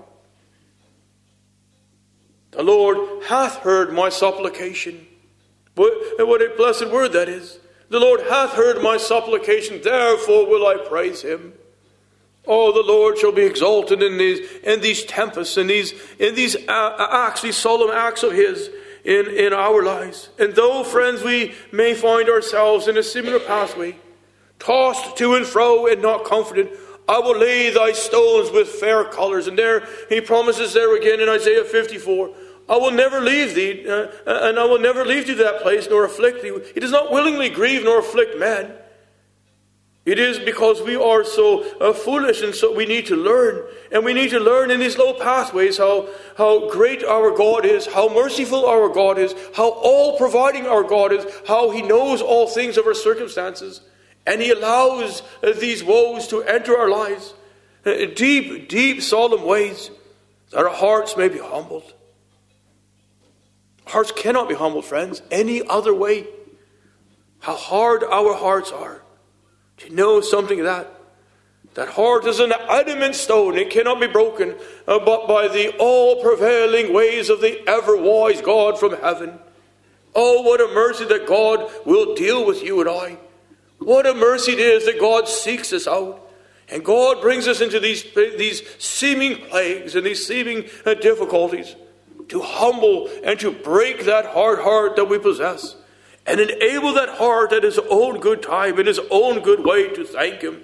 The Lord hath heard my supplication. What, what a blessed word that is. The Lord hath heard my supplication, therefore will I praise him. Oh, the Lord shall be exalted in these in these tempests, in these in these acts, these solemn acts of his in, in our lives. And though, friends, we may find ourselves in a similar pathway, tossed to and fro and not comforted, I will lay thy stones with fair colors. And there he promises there again in Isaiah fifty-four, I will never leave thee, uh, and I will never leave thee to that place, nor afflict thee. He does not willingly grieve nor afflict man. It is because we are so uh, foolish, and so we need to learn. And we need to learn in these low pathways how, how great our God is, how merciful our God is, how all-providing our God is, how he knows all things of our circumstances. And he allows uh, these woes to enter our lives uh, in deep, deep, solemn ways, that our hearts may be humbled. Hearts cannot be humbled, friends, any other way. How hard our hearts are. To know something of that. That heart is an adamant stone. It cannot be broken uh, but by the all-prevailing ways of the ever-wise God from heaven. Oh, what a mercy that God will deal with you and I. What a mercy it is that God seeks us out. And God brings us into these, these seeming plagues and these seeming uh, difficulties to humble and to break that hard heart that we possess. And enable that heart at his own good time, in his own good way, to thank him.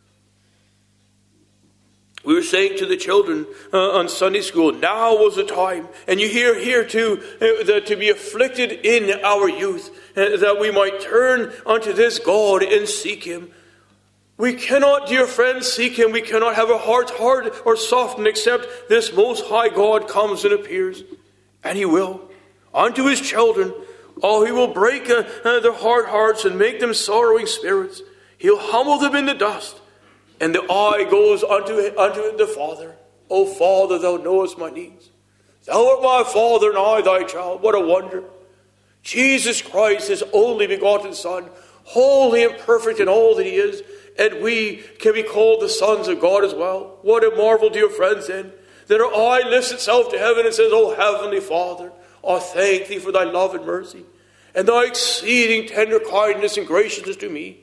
We were saying to the children uh, on Sunday school, now was the time. And you hear here too, uh, that to be afflicted in our youth, uh, that we might turn unto this God and seek him. We cannot, dear friends, seek him. We cannot have a heart hard or softened except this Most High God comes and appears. And he will. Unto his children. Oh, he will break uh, uh, their hard hearts and make them sorrowing spirits. He'll humble them in the dust. And the eye goes unto, unto the Father. O Father, thou knowest my needs. Thou art my Father, and I thy child. What a wonder. Jesus Christ, his only begotten Son, holy and perfect in all that he is. And we can be called the sons of God as well. What a marvel, dear friends, then, that our eye lifts itself to heaven and says, O Heavenly Father, I thank thee for thy love and mercy, and thy exceeding tender kindness and graciousness to me.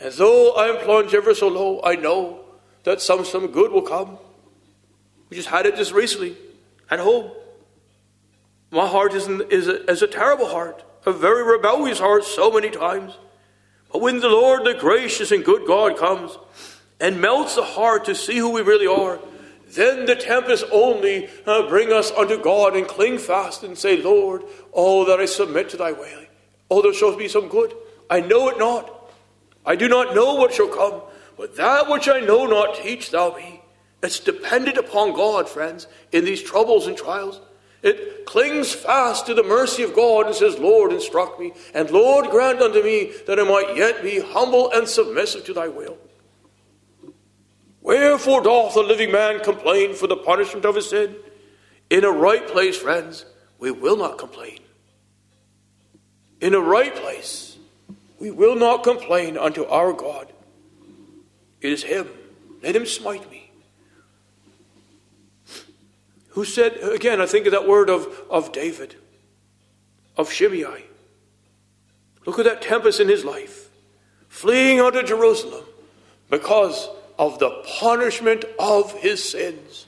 And though I am plunged ever so low, I know that some, some good will come. We just had it just recently at home. My heart is, in, is, a, is a terrible heart, a very rebellious heart so many times. But when the Lord, the gracious and good God, comes and melts the heart to see who we really are, then the tempest only uh, bring us unto God and cling fast and say, Lord, oh, that I submit to thy way. Oh, there shall be some good. I know it not. I do not know what shall come, but that which I know not teach thou me. It's dependent upon God, friends, in these troubles and trials. It clings fast to the mercy of God and says, Lord, instruct me, and Lord, grant unto me that I might yet be humble and submissive to thy will. Wherefore doth the living man complain for the punishment of his sin? In a right place, friends, we will not complain. In a right place, we will not complain unto our God. It is him. Let him smite me. Who said, again, I think of that word of, of David, of Shimei. Look at that tempest in his life, fleeing out of Jerusalem because of the punishment of his sins.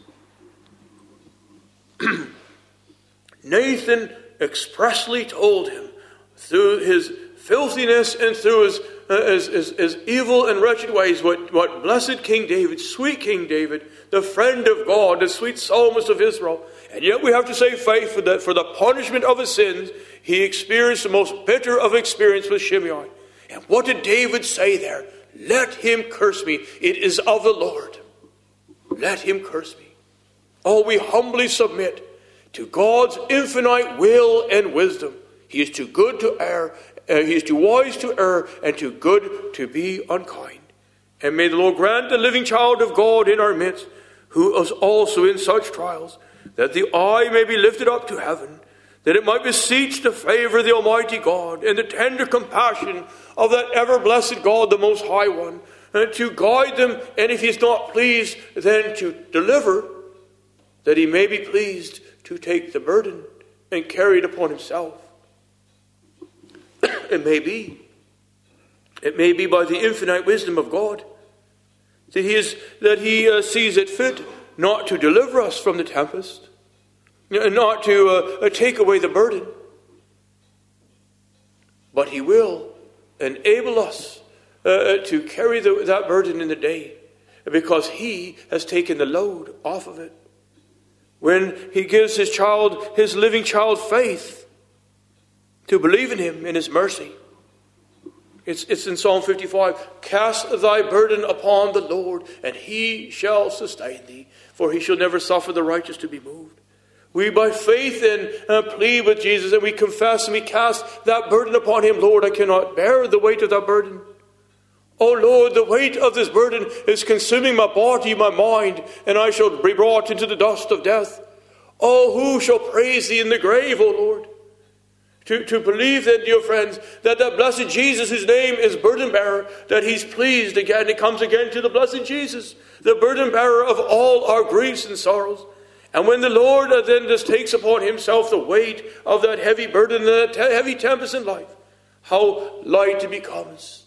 Nathan expressly told him through his filthiness and through his, uh, his, his, his evil and wretched ways what, what blessed King David, sweet King David, the friend of God, the sweet psalmist of Israel. And yet we have to say faithful that for the punishment of his sins, he experienced the most bitter of experience with Shimei. And what did David say there? Let him curse me. It is of the Lord. Let him curse me. Oh, we humbly submit to God's infinite will and wisdom. He is too good to err. Uh, he is too wise to err and too good to be unkind. And may the Lord grant the living child of God in our midst, who is also in such trials, that the eye may be lifted up to heaven, that it might beseech the favor of the Almighty God and the tender compassion of that ever-blessed God, the Most High One, and to guide them, and if he is not pleased, then to deliver, that he may be pleased to take the burden and carry it upon himself. It may be, it may be by the infinite wisdom of God that he, is, that he uh, sees it fit not to deliver us from the tempest, not to uh, take away the burden, but he will enable us uh, to carry the, that burden in the day, because he has taken the load off of it. When he gives his child, his living child, faith to believe in him, in his mercy. It's, it's in Psalm fifty-five. Cast thy burden upon the Lord, and he shall sustain thee, for he shall never suffer the righteous to be moved. We by faith then uh, plead with Jesus, and we confess and we cast that burden upon him. Lord, I cannot bear the weight of that burden. Oh Lord, the weight of this burden is consuming my body, my mind, and I shall be brought into the dust of death. Oh, who shall praise thee in the grave, O Lord? To, to believe then, dear friends, that that blessed Jesus, whose name is burden bearer, that he's pleased again. It comes again to the blessed Jesus, the burden bearer of all our griefs and sorrows. And when the Lord then just takes upon himself the weight of that heavy burden, that heavy tempest in life, how light it becomes.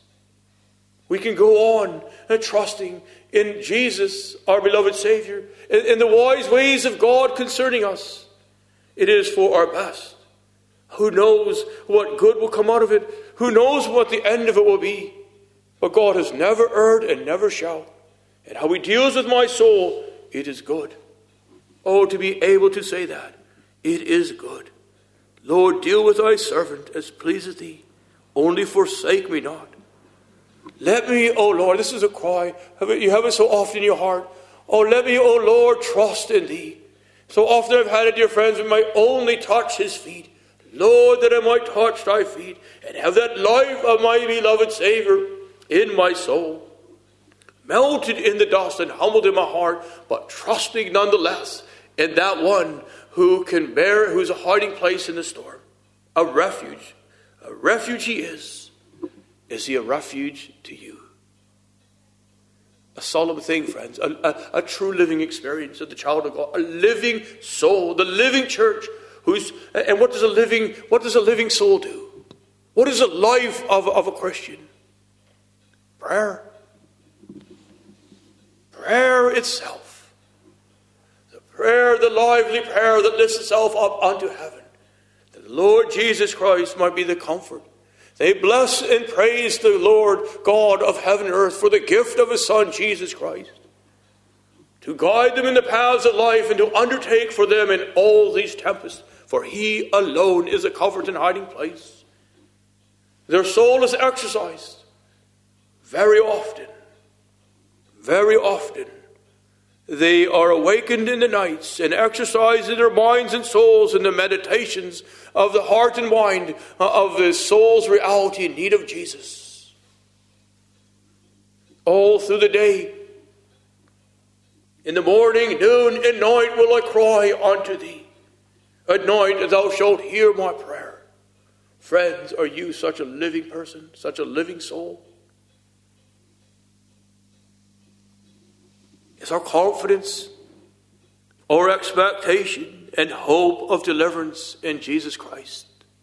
We can go on uh, trusting in Jesus, our beloved Savior, in, in the wise ways of God concerning us. It is for our best. Who knows what good will come out of it? Who knows what the end of it will be? But God has never erred and never shall. And how he deals with my soul, it is good. Oh, to be able to say that, it is good. Lord, deal with thy servant as pleaseth thee. Only forsake me not. Let me, oh Lord, this is a cry. You have it so often in your heart. Oh, let me, oh Lord, trust in thee. So often I've had it, dear friends, we might only touch his feet. Lord, that I might touch thy feet and have that life of my beloved Savior in my soul. Melted in the dust and humbled in my heart, but trusting nonetheless in that one who can bear, who's a hiding place in the storm. A refuge. A refuge he is. Is he a refuge to you? A solemn thing, friends. A, a, a true living experience of the child of God. A living soul. The living church. Who's, and what does a living, what does a living soul do? What is the life of, of a Christian? Prayer. Prayer itself. The prayer, the lively prayer that lifts itself up unto heaven. That the Lord Jesus Christ might be the comfort. They bless and praise the Lord God of heaven and earth for the gift of his Son, Jesus Christ, to guide them in the paths of life and to undertake for them in all these tempests, for he alone is a comfort and hiding place. Their soul is exercised very often, very often. They are awakened in the nights and exercised in their minds and souls in the meditations of the heart and mind of the soul's reality in need of Jesus. All through the day, in the morning, noon, and night will I cry unto thee. At night thou shalt hear my prayer. Friends, are you such a living person, such a living soul? Is our confidence, our expectation, and hope of deliverance in Jesus Christ?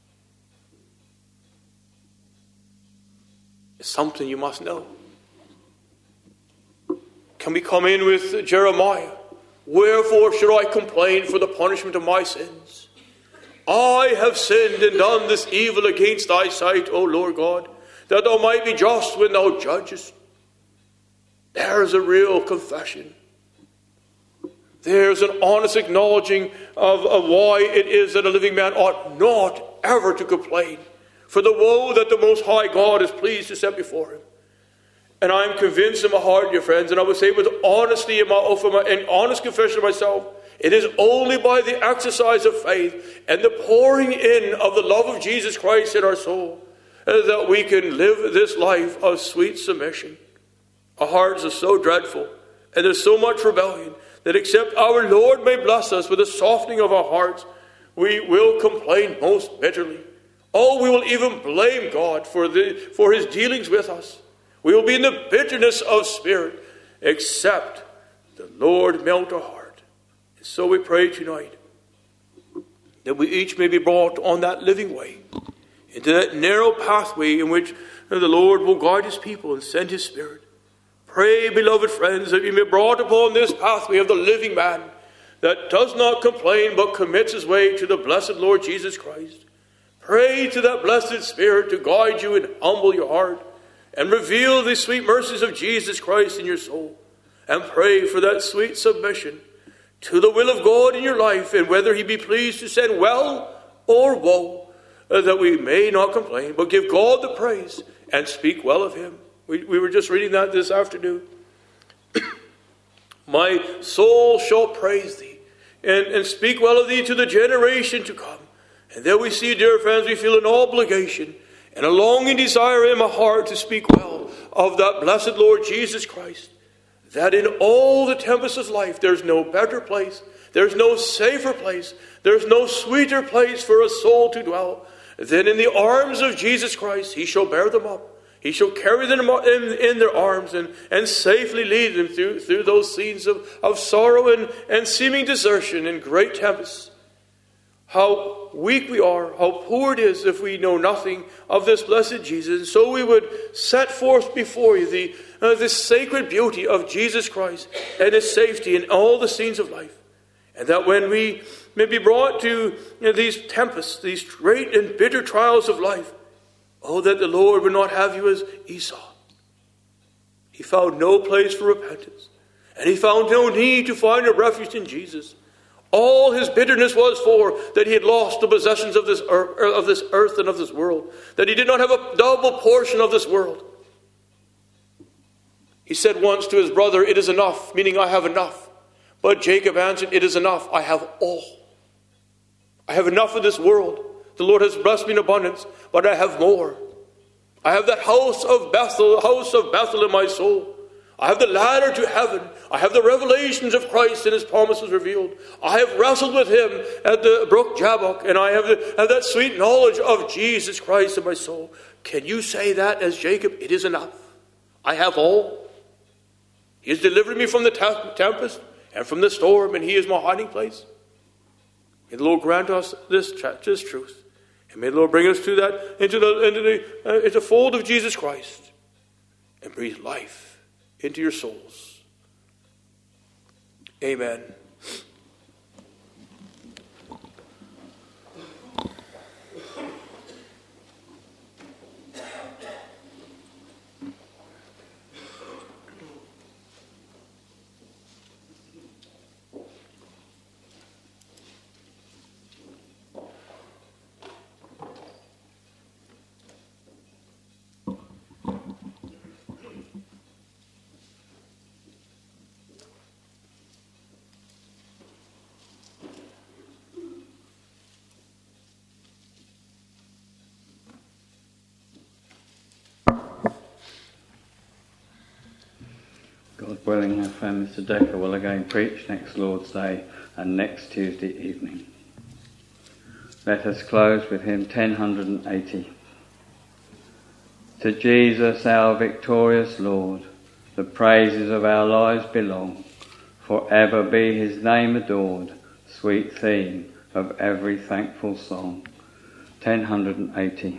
It's something you must know. Can we come in with Jeremiah? Wherefore should I complain for the punishment of my sins? I have sinned and done this evil against thy sight, O Lord God, that thou might be just when thou judgest. There's a real confession. There's an honest acknowledging of, of why it is that a living man ought not ever to complain for the woe that the Most High God is pleased to set before him. And I'm convinced in my heart, dear friends, and I would say with honesty in my, for my and honest confession of myself, it is only by the exercise of faith and the pouring in of the love of Jesus Christ in our soul that we can live this life of sweet submission. Our hearts are so dreadful, and there's so much rebellion, that except our Lord may bless us with a softening of our hearts, we will complain most bitterly. Oh, we will even blame God for, the, for his dealings with us. We will be in the bitterness of spirit, except the Lord melt our heart. And so we pray tonight that we each may be brought on that living way, into that narrow pathway in which the Lord will guide his people and send his Spirit. Pray, beloved friends, that you may be brought upon this pathway of the living man that does not complain but commits his way to the blessed Lord Jesus Christ. Pray to that blessed Spirit to guide you and humble your heart and reveal the sweet mercies of Jesus Christ in your soul. And pray for that sweet submission to the will of God in your life, and whether he be pleased to send well or woe, that we may not complain, but give God the praise and speak well of him. We, we were just reading that this afternoon. My soul shall praise thee and, and speak well of thee to the generation to come. And there we see, dear friends, we feel an obligation and a longing desire in my heart to speak well of that blessed Lord Jesus Christ, that in all the tempests of life there's no better place, there's no safer place, there's no sweeter place for a soul to dwell than in the arms of Jesus Christ. He shall bear them up. He shall carry them in, in their arms and, and safely lead them through, through those scenes of, of sorrow and, and seeming desertion and great tempests. How weak we are, how poor it is if we know nothing of this blessed Jesus. And so we would set forth before you the, uh, the sacred beauty of Jesus Christ and his safety in all the scenes of life. And that when we may be brought to you know, these tempests, these great and bitter trials of life, oh, that the Lord would not have you as Esau. He found no place for repentance, and he found no need to find a refuge in Jesus. All his bitterness was for that he had lost the possessions of this earth, of this earth and of this world, that he did not have a double portion of this world. He said once to his brother, "It is enough," meaning I have enough. But Jacob answered, "It is enough, I have all. I have enough of this world. The Lord has blessed me in abundance, but I have more. I have that house of Bethel, house of Bethel in my soul. I have the ladder to heaven. I have the revelations of Christ and his promises revealed. I have wrestled with him at the brook Jabbok, and I have, the, have that sweet knowledge of Jesus Christ in my soul." Can you say that as Jacob? It is enough. I have all. He has delivered me from the te- tempest and from the storm, and he is my hiding place. May the Lord grant us this, this truth. And may the Lord bring us to that, into the, into the, uh, into the fold of Jesus Christ. and breathe life into your souls. Amen. God willing, our friend Mister Decker will again preach next Lord's Day and next Tuesday evening. Let us close with hymn ten eighty. To Jesus, our victorious Lord, the praises of our lives belong. Forever be his name adored, sweet theme of every thankful song. ten eighty.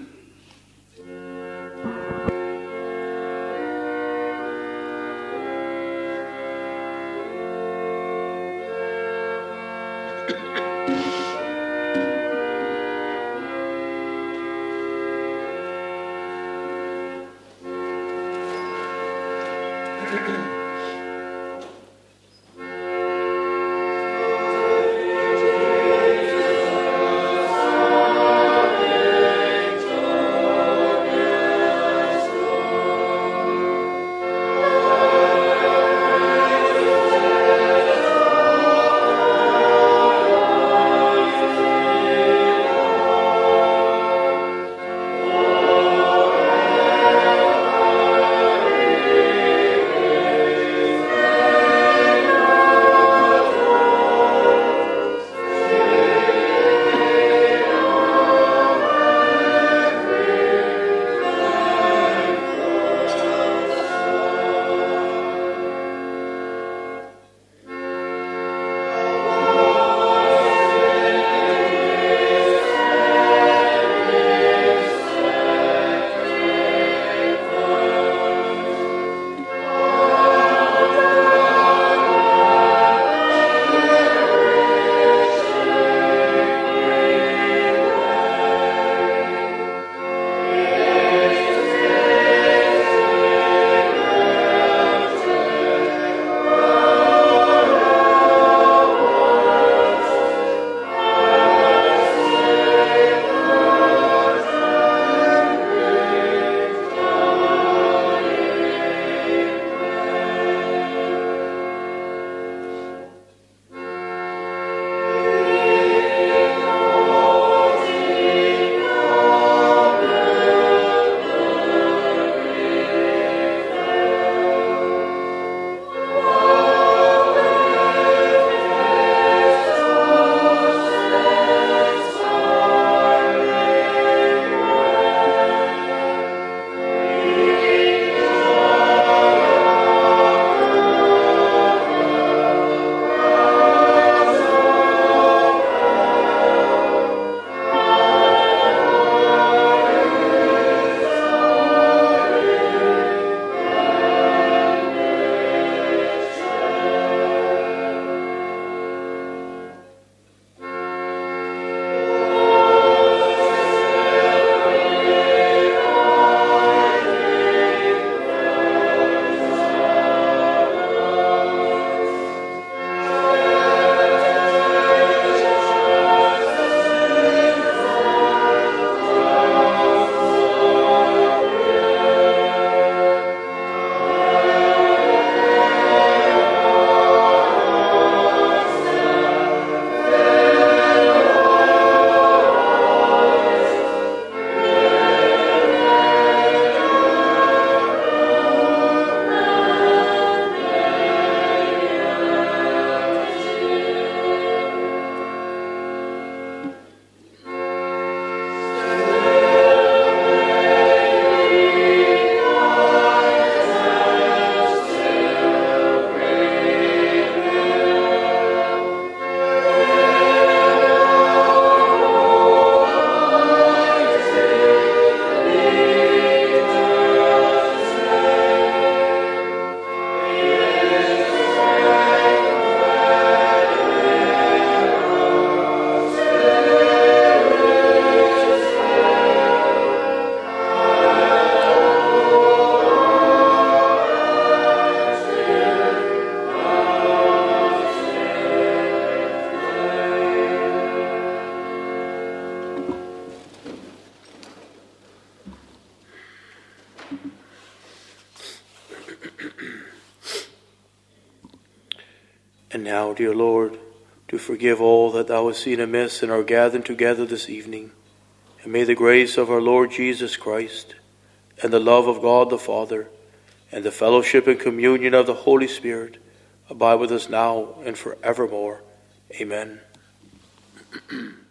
And now, dear Lord, do forgive all that thou hast seen amiss in our gathering together this evening. And may the grace of our Lord Jesus Christ, and the love of God the Father, and the fellowship and communion of the Holy Spirit abide with us now and forevermore. Amen.